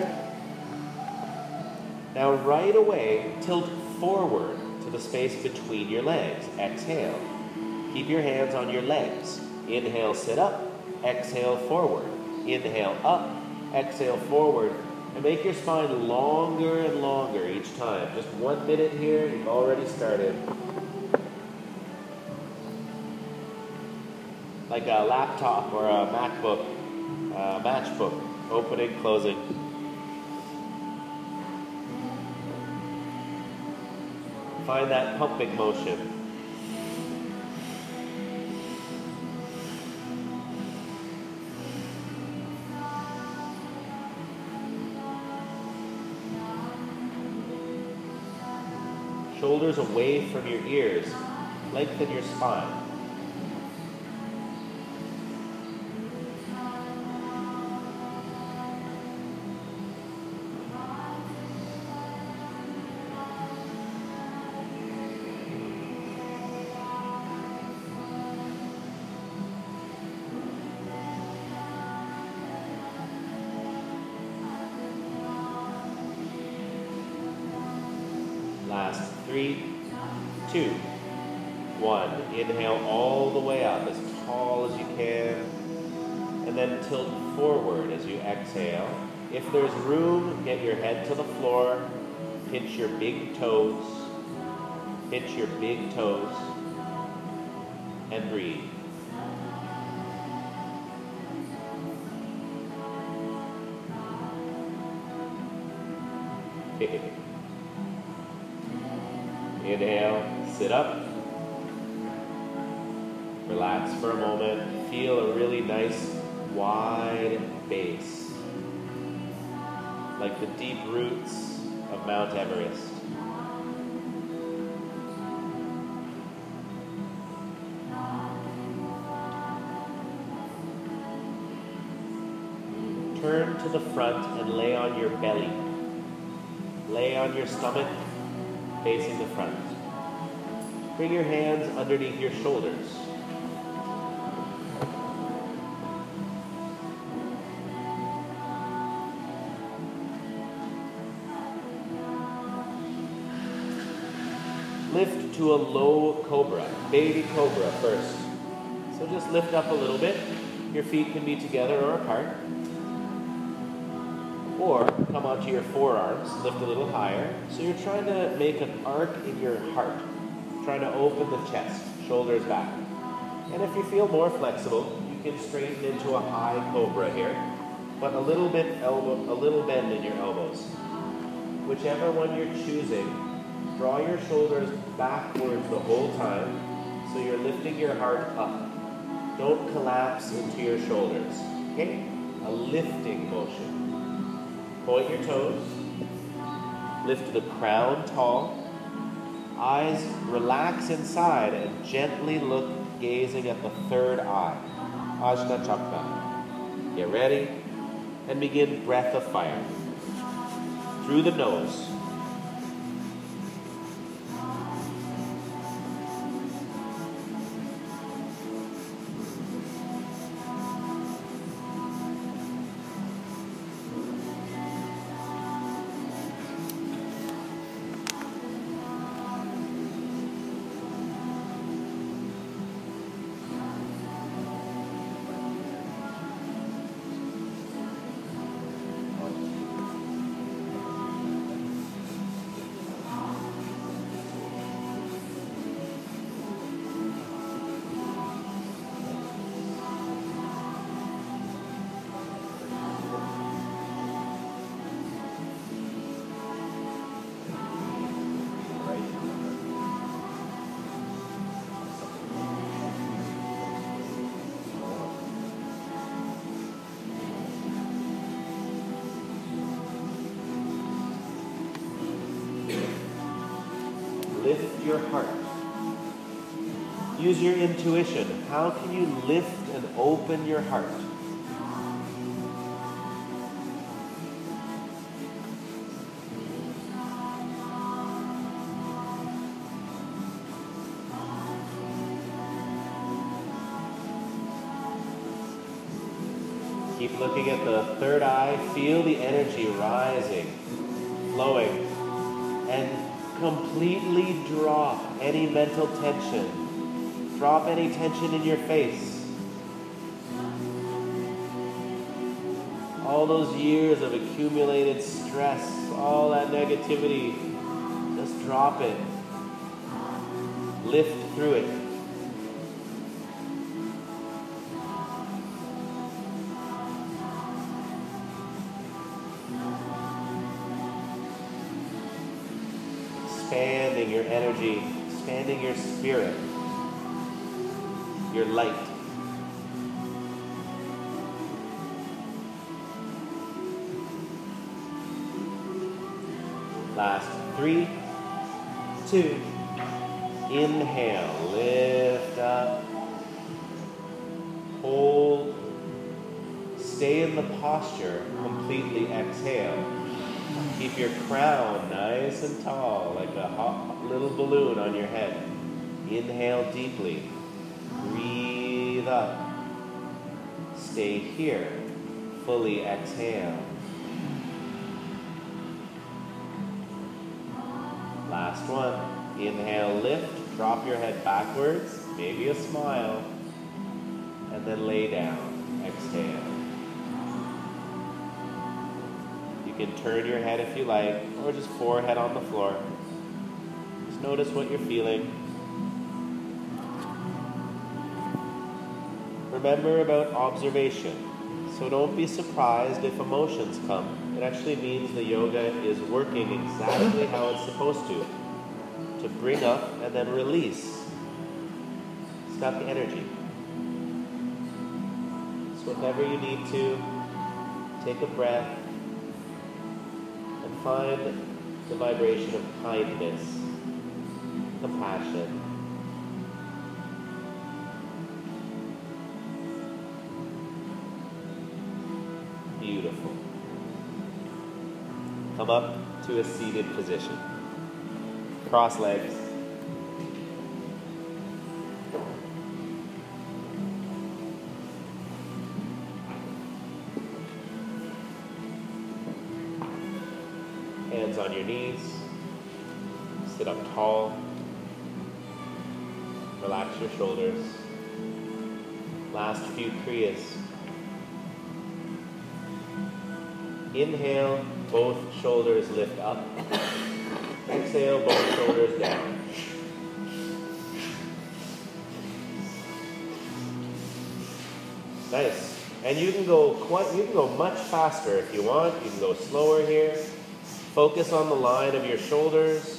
Now right away, tilt forward to the space between your legs. Exhale. Keep your hands on your legs. Inhale, sit up. Exhale, forward. Inhale, up. Exhale, forward. And make your spine longer and longer each time. Just one minute here, you've already started. Like a laptop or a MacBook. Uh, matchbook, opening, closing. Find that pumping motion. Shoulders away from your ears. Lengthen your spine. Last three, two, one. Inhale all the way up, as tall as you can. And then tilt forward as you exhale. If there's room, get your head to the floor. Pinch your big toes. Pinch your big toes. And breathe. Inhale, sit up. Relax for a moment. Feel a really nice wide base, like the deep roots of Mount Everest. Turn to the front and lay on your belly. Lay on your stomach, facing the front. Bring your hands underneath your shoulders. Lift to a low cobra, baby cobra first. So just lift up a little bit. Your feet can be together or apart. Or come onto your forearms, lift a little higher. So you're trying to make an arc in your heart, trying to open the chest, shoulders back. And if you feel more flexible, you can straighten into a high cobra here, but a little bit elbow, a little bend in your elbows. Whichever one you're choosing, draw your shoulders backwards the whole time, so you're lifting your heart up. Don't collapse into your shoulders, okay? A lifting motion. Point your toes. Lift the crown tall. Eyes relax inside and gently look, gazing at the third eye. Ajna Chakra. Get ready and begin breath of fire. Through the nose. Lift your heart. Use your intuition. How can you lift and open your heart? Keep looking at the third eye. Feel the energy rising, flowing, and completely drop any mental tension. Drop any tension in your face. All those years of accumulated stress, all that negativity, just drop it. Lift through it. Expanding your energy, expanding your spirit, your light. Last three, two, inhale, lift up, hold, stay in the posture, completely exhale. Keep your crown nice and tall, like a hot little balloon on your head. Inhale deeply. Breathe up. Stay here. Fully exhale. Last one. Inhale, lift. Drop your head backwards. Maybe a smile. And then lay down. Exhale. You can turn your head if you like, or just forehead on the floor. Just notice what you're feeling. Remember about observation. So So don't be surprised if emotions come. It actually means the yoga is working exactly how it's supposed to, to bring up and then release stuck energy. So whenever you need to, take a breath and find the vibration of kindness, compassion. Beautiful. Come up to a seated position. Cross legs. Hands on your knees. Sit up tall. Relax your shoulders. Last few kriyas. Inhale, both shoulders lift up. Exhale, both shoulders down. Nice. And you can go quite, you can go much faster if you want. You can go slower here. Focus on the line of your shoulders.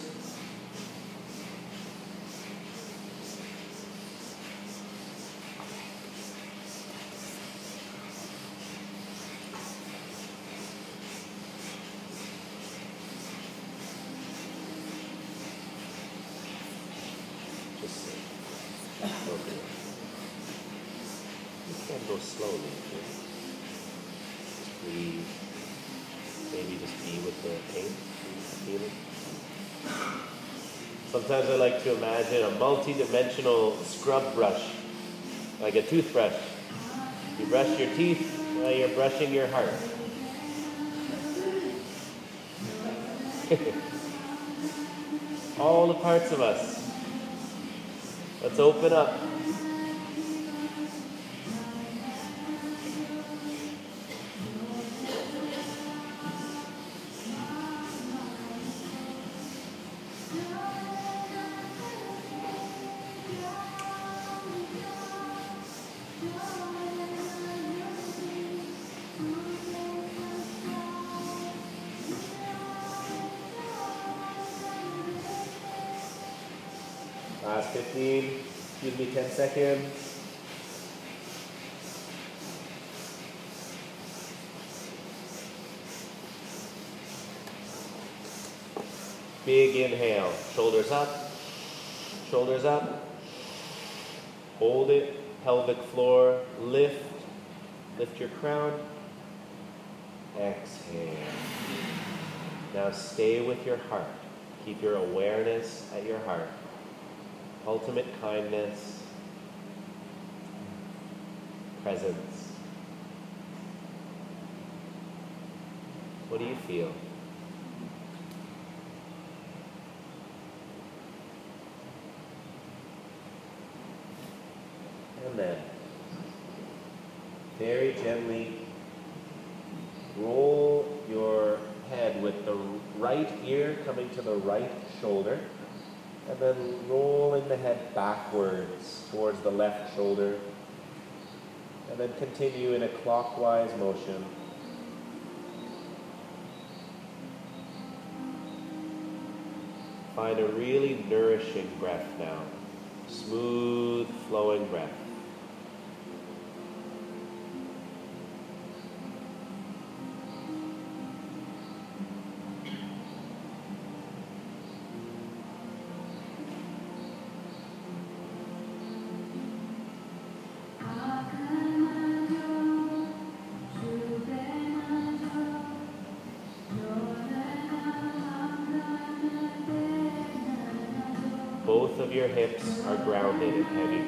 Just okay. You can go slowly. Just breathe. Maybe just be with the pain, feeling. Sometimes I like to imagine a multi-dimensional scrub brush, like a toothbrush. You brush your teeth while you're brushing your heart. All the parts of us. Let's open up. Last fifteen, give me ten seconds. Big inhale, shoulders up, shoulders up. Hold it, pelvic floor, lift, lift your crown. Exhale. Now stay with your heart. Keep your awareness at your heart. Ultimate kindness, presence. What do you feel? And then, very gently, roll your head with the right ear coming to the right shoulder. And then rolling the head backwards towards the left shoulder. And then continue in a clockwise motion. Find a really nourishing breath now. Smooth, flowing breath. Both of your hips are grounded and heavy.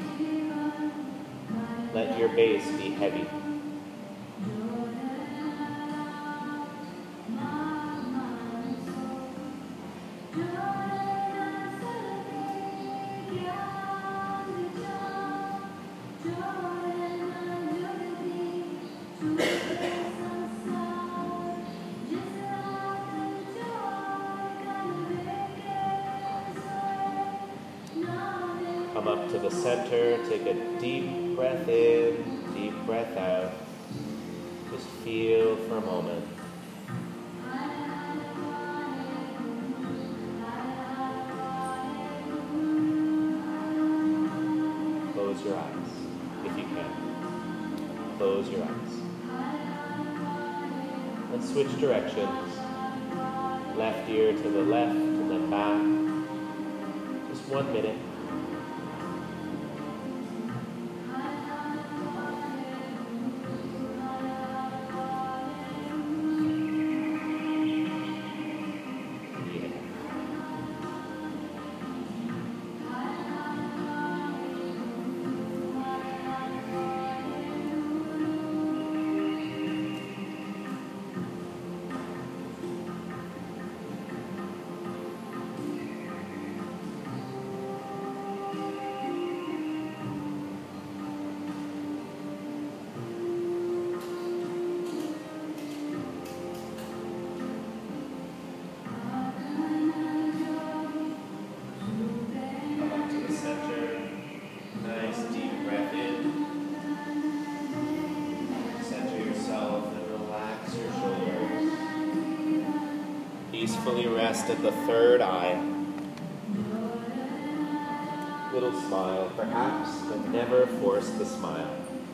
Let your base be heavy. Come up to the center, take a deep breath in, deep breath out. feel for a moment. Close your eyes, if you can. Close your eyes. And switch directions. Left ear to the left and then back. Just one minute. Peacefully rest at the third eye. Little smile, perhaps, but never force the smile.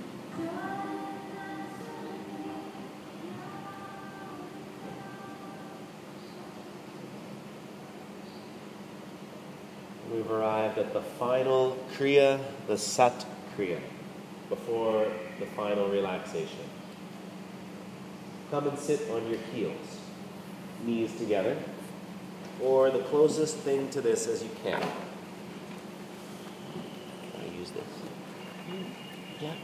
We've arrived at the final Kriya, the Sat Kriya, before the final relaxation. Come and sit on your heels. Knees together, or the closest thing to this as you can. Can I use this? Yeah.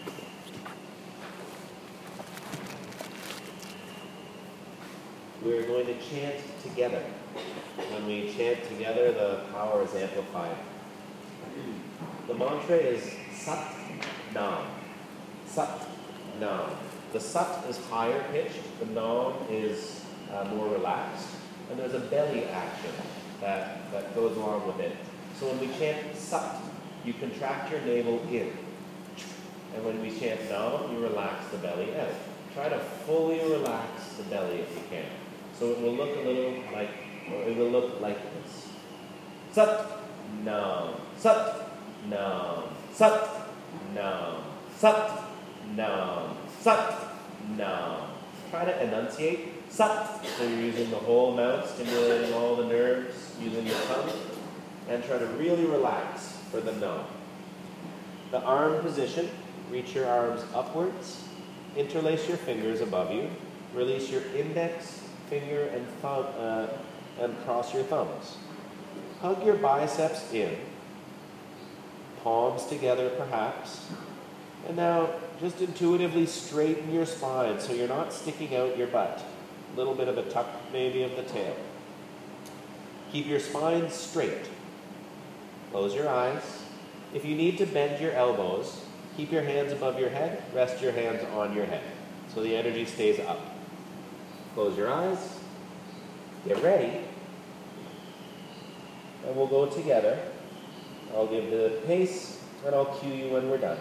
We're going to chant together. When we chant together, the power is amplified. The mantra is Sat Nam. Sat Nam. The Sat is higher pitched, the Nam is Uh, more relaxed, and there's a belly action that, that goes along with it. So when we chant Sat, you contract your navel in, and when we chant Nam, you relax the belly out. Try to fully relax the belly if you can. So it will look a little like, or it will look like this. Sat, Nam, Sat, Nam, Sat, Nam, Sat, Nam, Sat, Nam. Try to enunciate. Sat, so you're using the whole mouth, stimulating all the nerves, using your tongue, and try to really relax for the Nam. The arm position, reach your arms upwards, interlace your fingers above you, release your index finger and thumb, uh, and cross your thumbs. Hug your biceps in, palms together perhaps, and now just intuitively straighten your spine so you're not sticking out your butt. A little bit of a tuck maybe of the tail. Keep your spine straight. Close your eyes. If you need to bend your elbows, keep your hands above your head, rest your hands on your head so the energy stays up. Close your eyes. Get ready. And we'll go together. I'll give the pace and I'll cue you when we're done.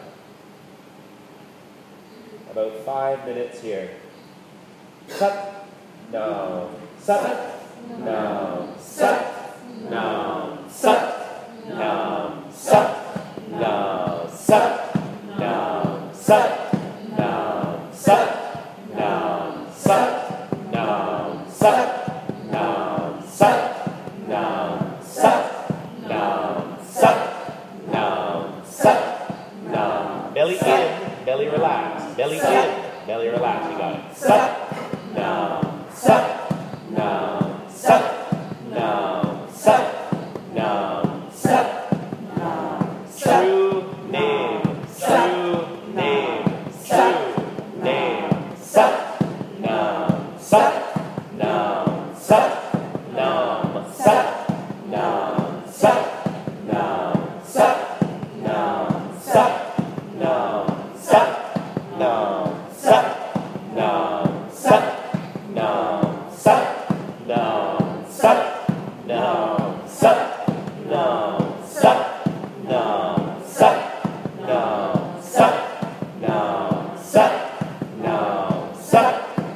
About five minutes here. Sat. No. Sat. No. Sat. No. Sat. No. Sat. No. Sat. No. Sat. No. Sat. No. Sat. No. Sat. No. Sat. No. Sat. No. Sat. No. Sat. No. Belly in, belly relax. Belly in, belly relax. You got it. Sat. No. Sat, no, sat, no, sat, no, sat, no, true name, true name, true name, sat, no, sat, no, sat, no, sat, no, sat, no, sat, no, sat, no, sat, no, sat, no, sat. No, sat, no, sat, no, sat, no, sat, no, sat, no, sat, no, sat, no, sat,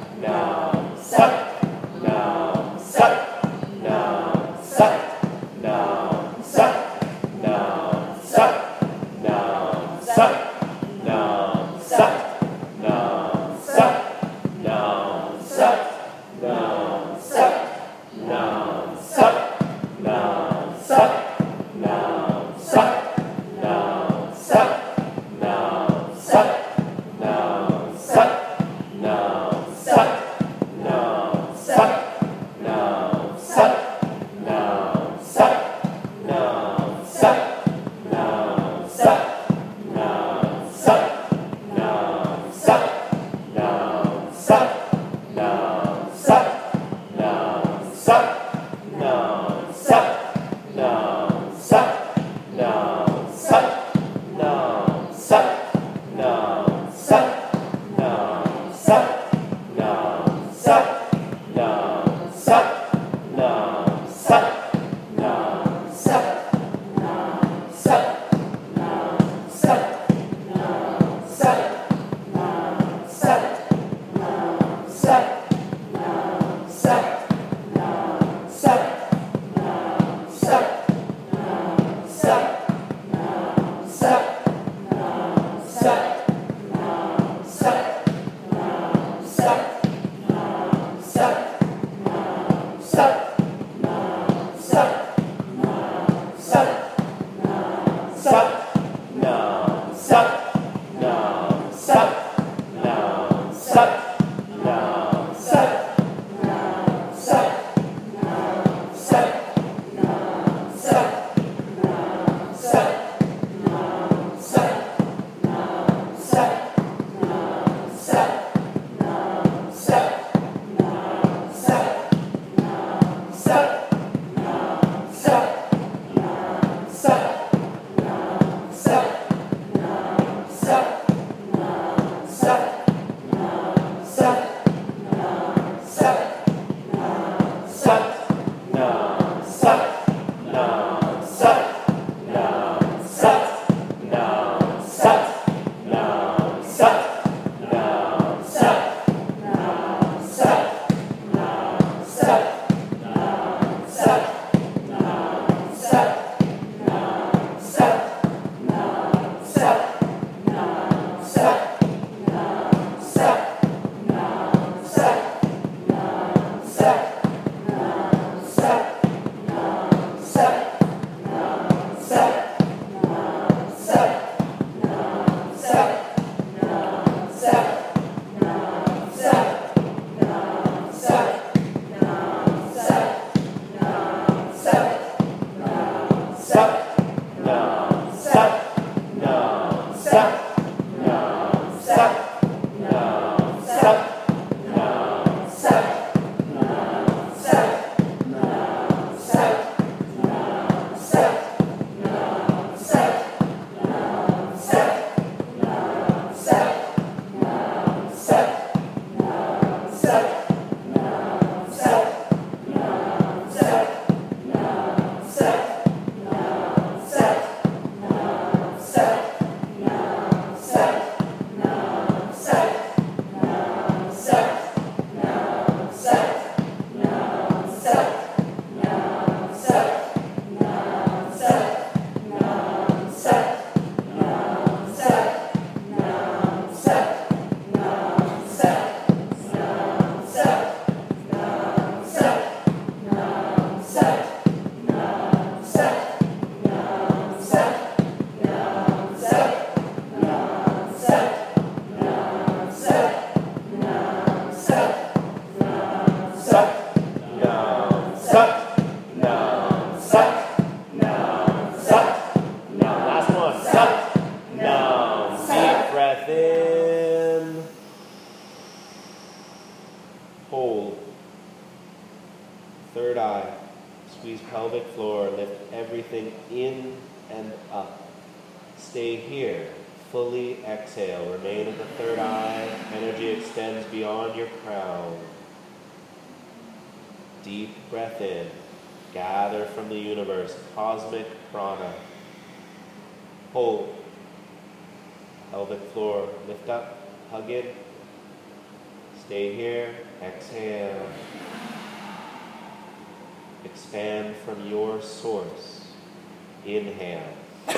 expand from your source. Inhale.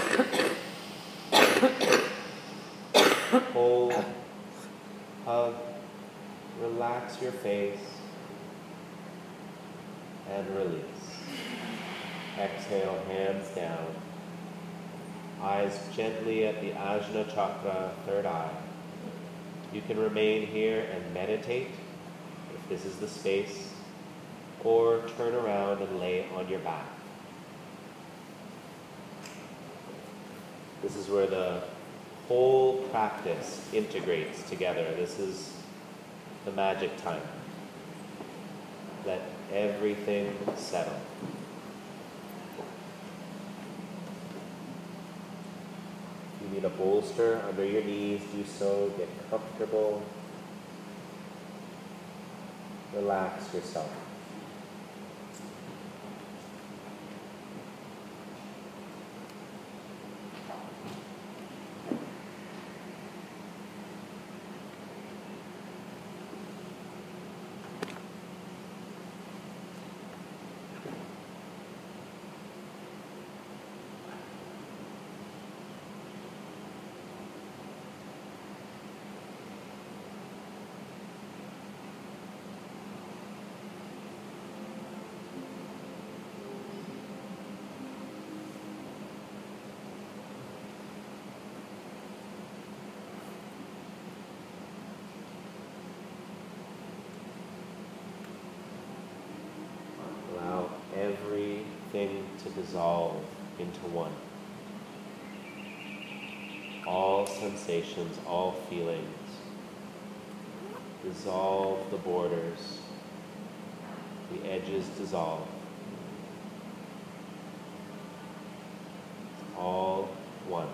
Hold, hug, relax your face, and release. Exhale, hands down. Eyes gently at the Ajna Chakra, third eye. You can remain here and meditate, if this is the space, or turn around and lay on your back. This is where the whole practice integrates together. This is the magic time. Let everything settle. If you need a bolster under your knees, do so. Get comfortable. Relax yourself. Everything to dissolve into one. All sensations, all feelings. Dissolve the borders. The edges dissolve. It's all one.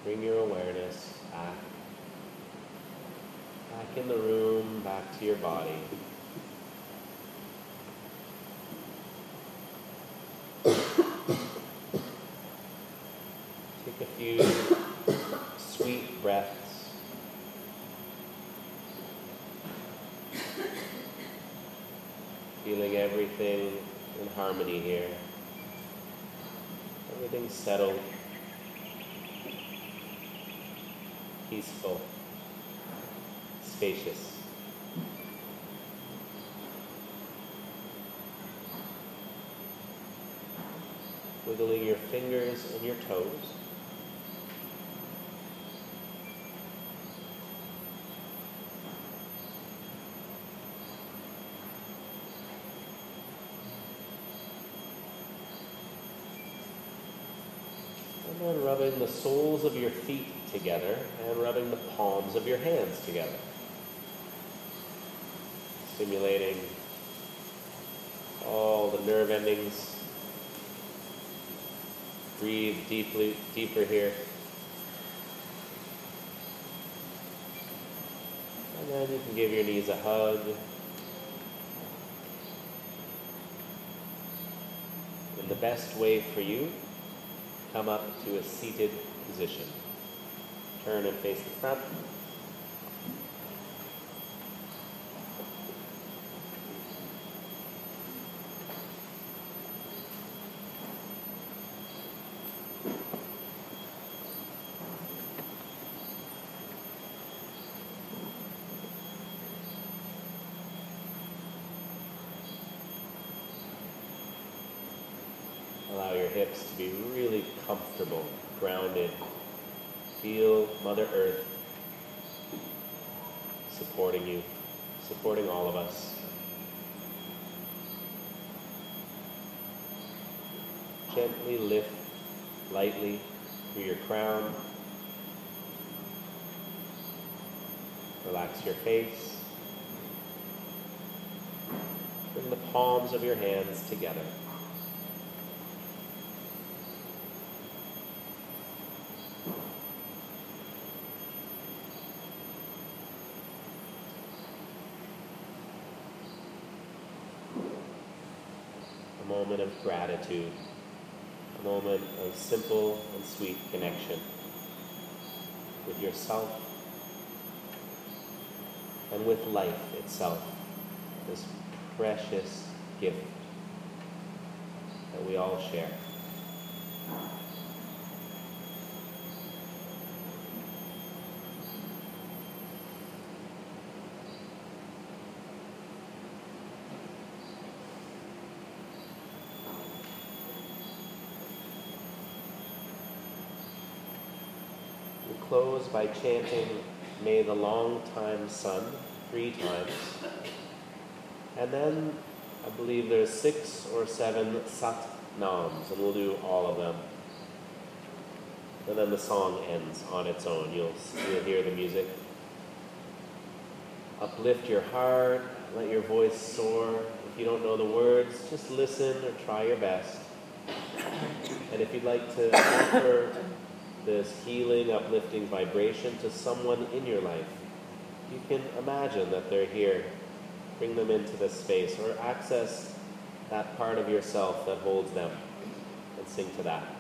bring your awareness back, back in the room, back to your body. Take a few sweet breaths. Feeling everything in harmony here. Everything settled, peaceful, spacious. Wiggling your fingers and your toes. And then rubbing the soles of your feet together and rubbing the palms of your hands together. Stimulating all the nerve endings. Breathe deeply, deeper here. And then you can give your knees a hug. In the best way for you, come up to a seated position. Turn and face the front. Allow your hips to be really comfortable, grounded. Feel Mother Earth supporting you, supporting all of us. Gently lift lightly through your crown. Relax your face. Bring the palms of your hands together. A moment of gratitude, a moment of simple and sweet connection with yourself and with life itself, this precious gift that we all share. Close by chanting, "May the long time sun," three times. And then I believe there's six or seven Sat Nams, and we'll do all of them. And then the song ends on its own. You'll, you'll hear the music. Uplift your heart, let your voice soar. If you don't know the words, just listen or try your best. And if you'd like to offer this healing, uplifting vibration to someone in your life, you can imagine that they're here. Bring them into this space or access that part of yourself that holds them and sing to that.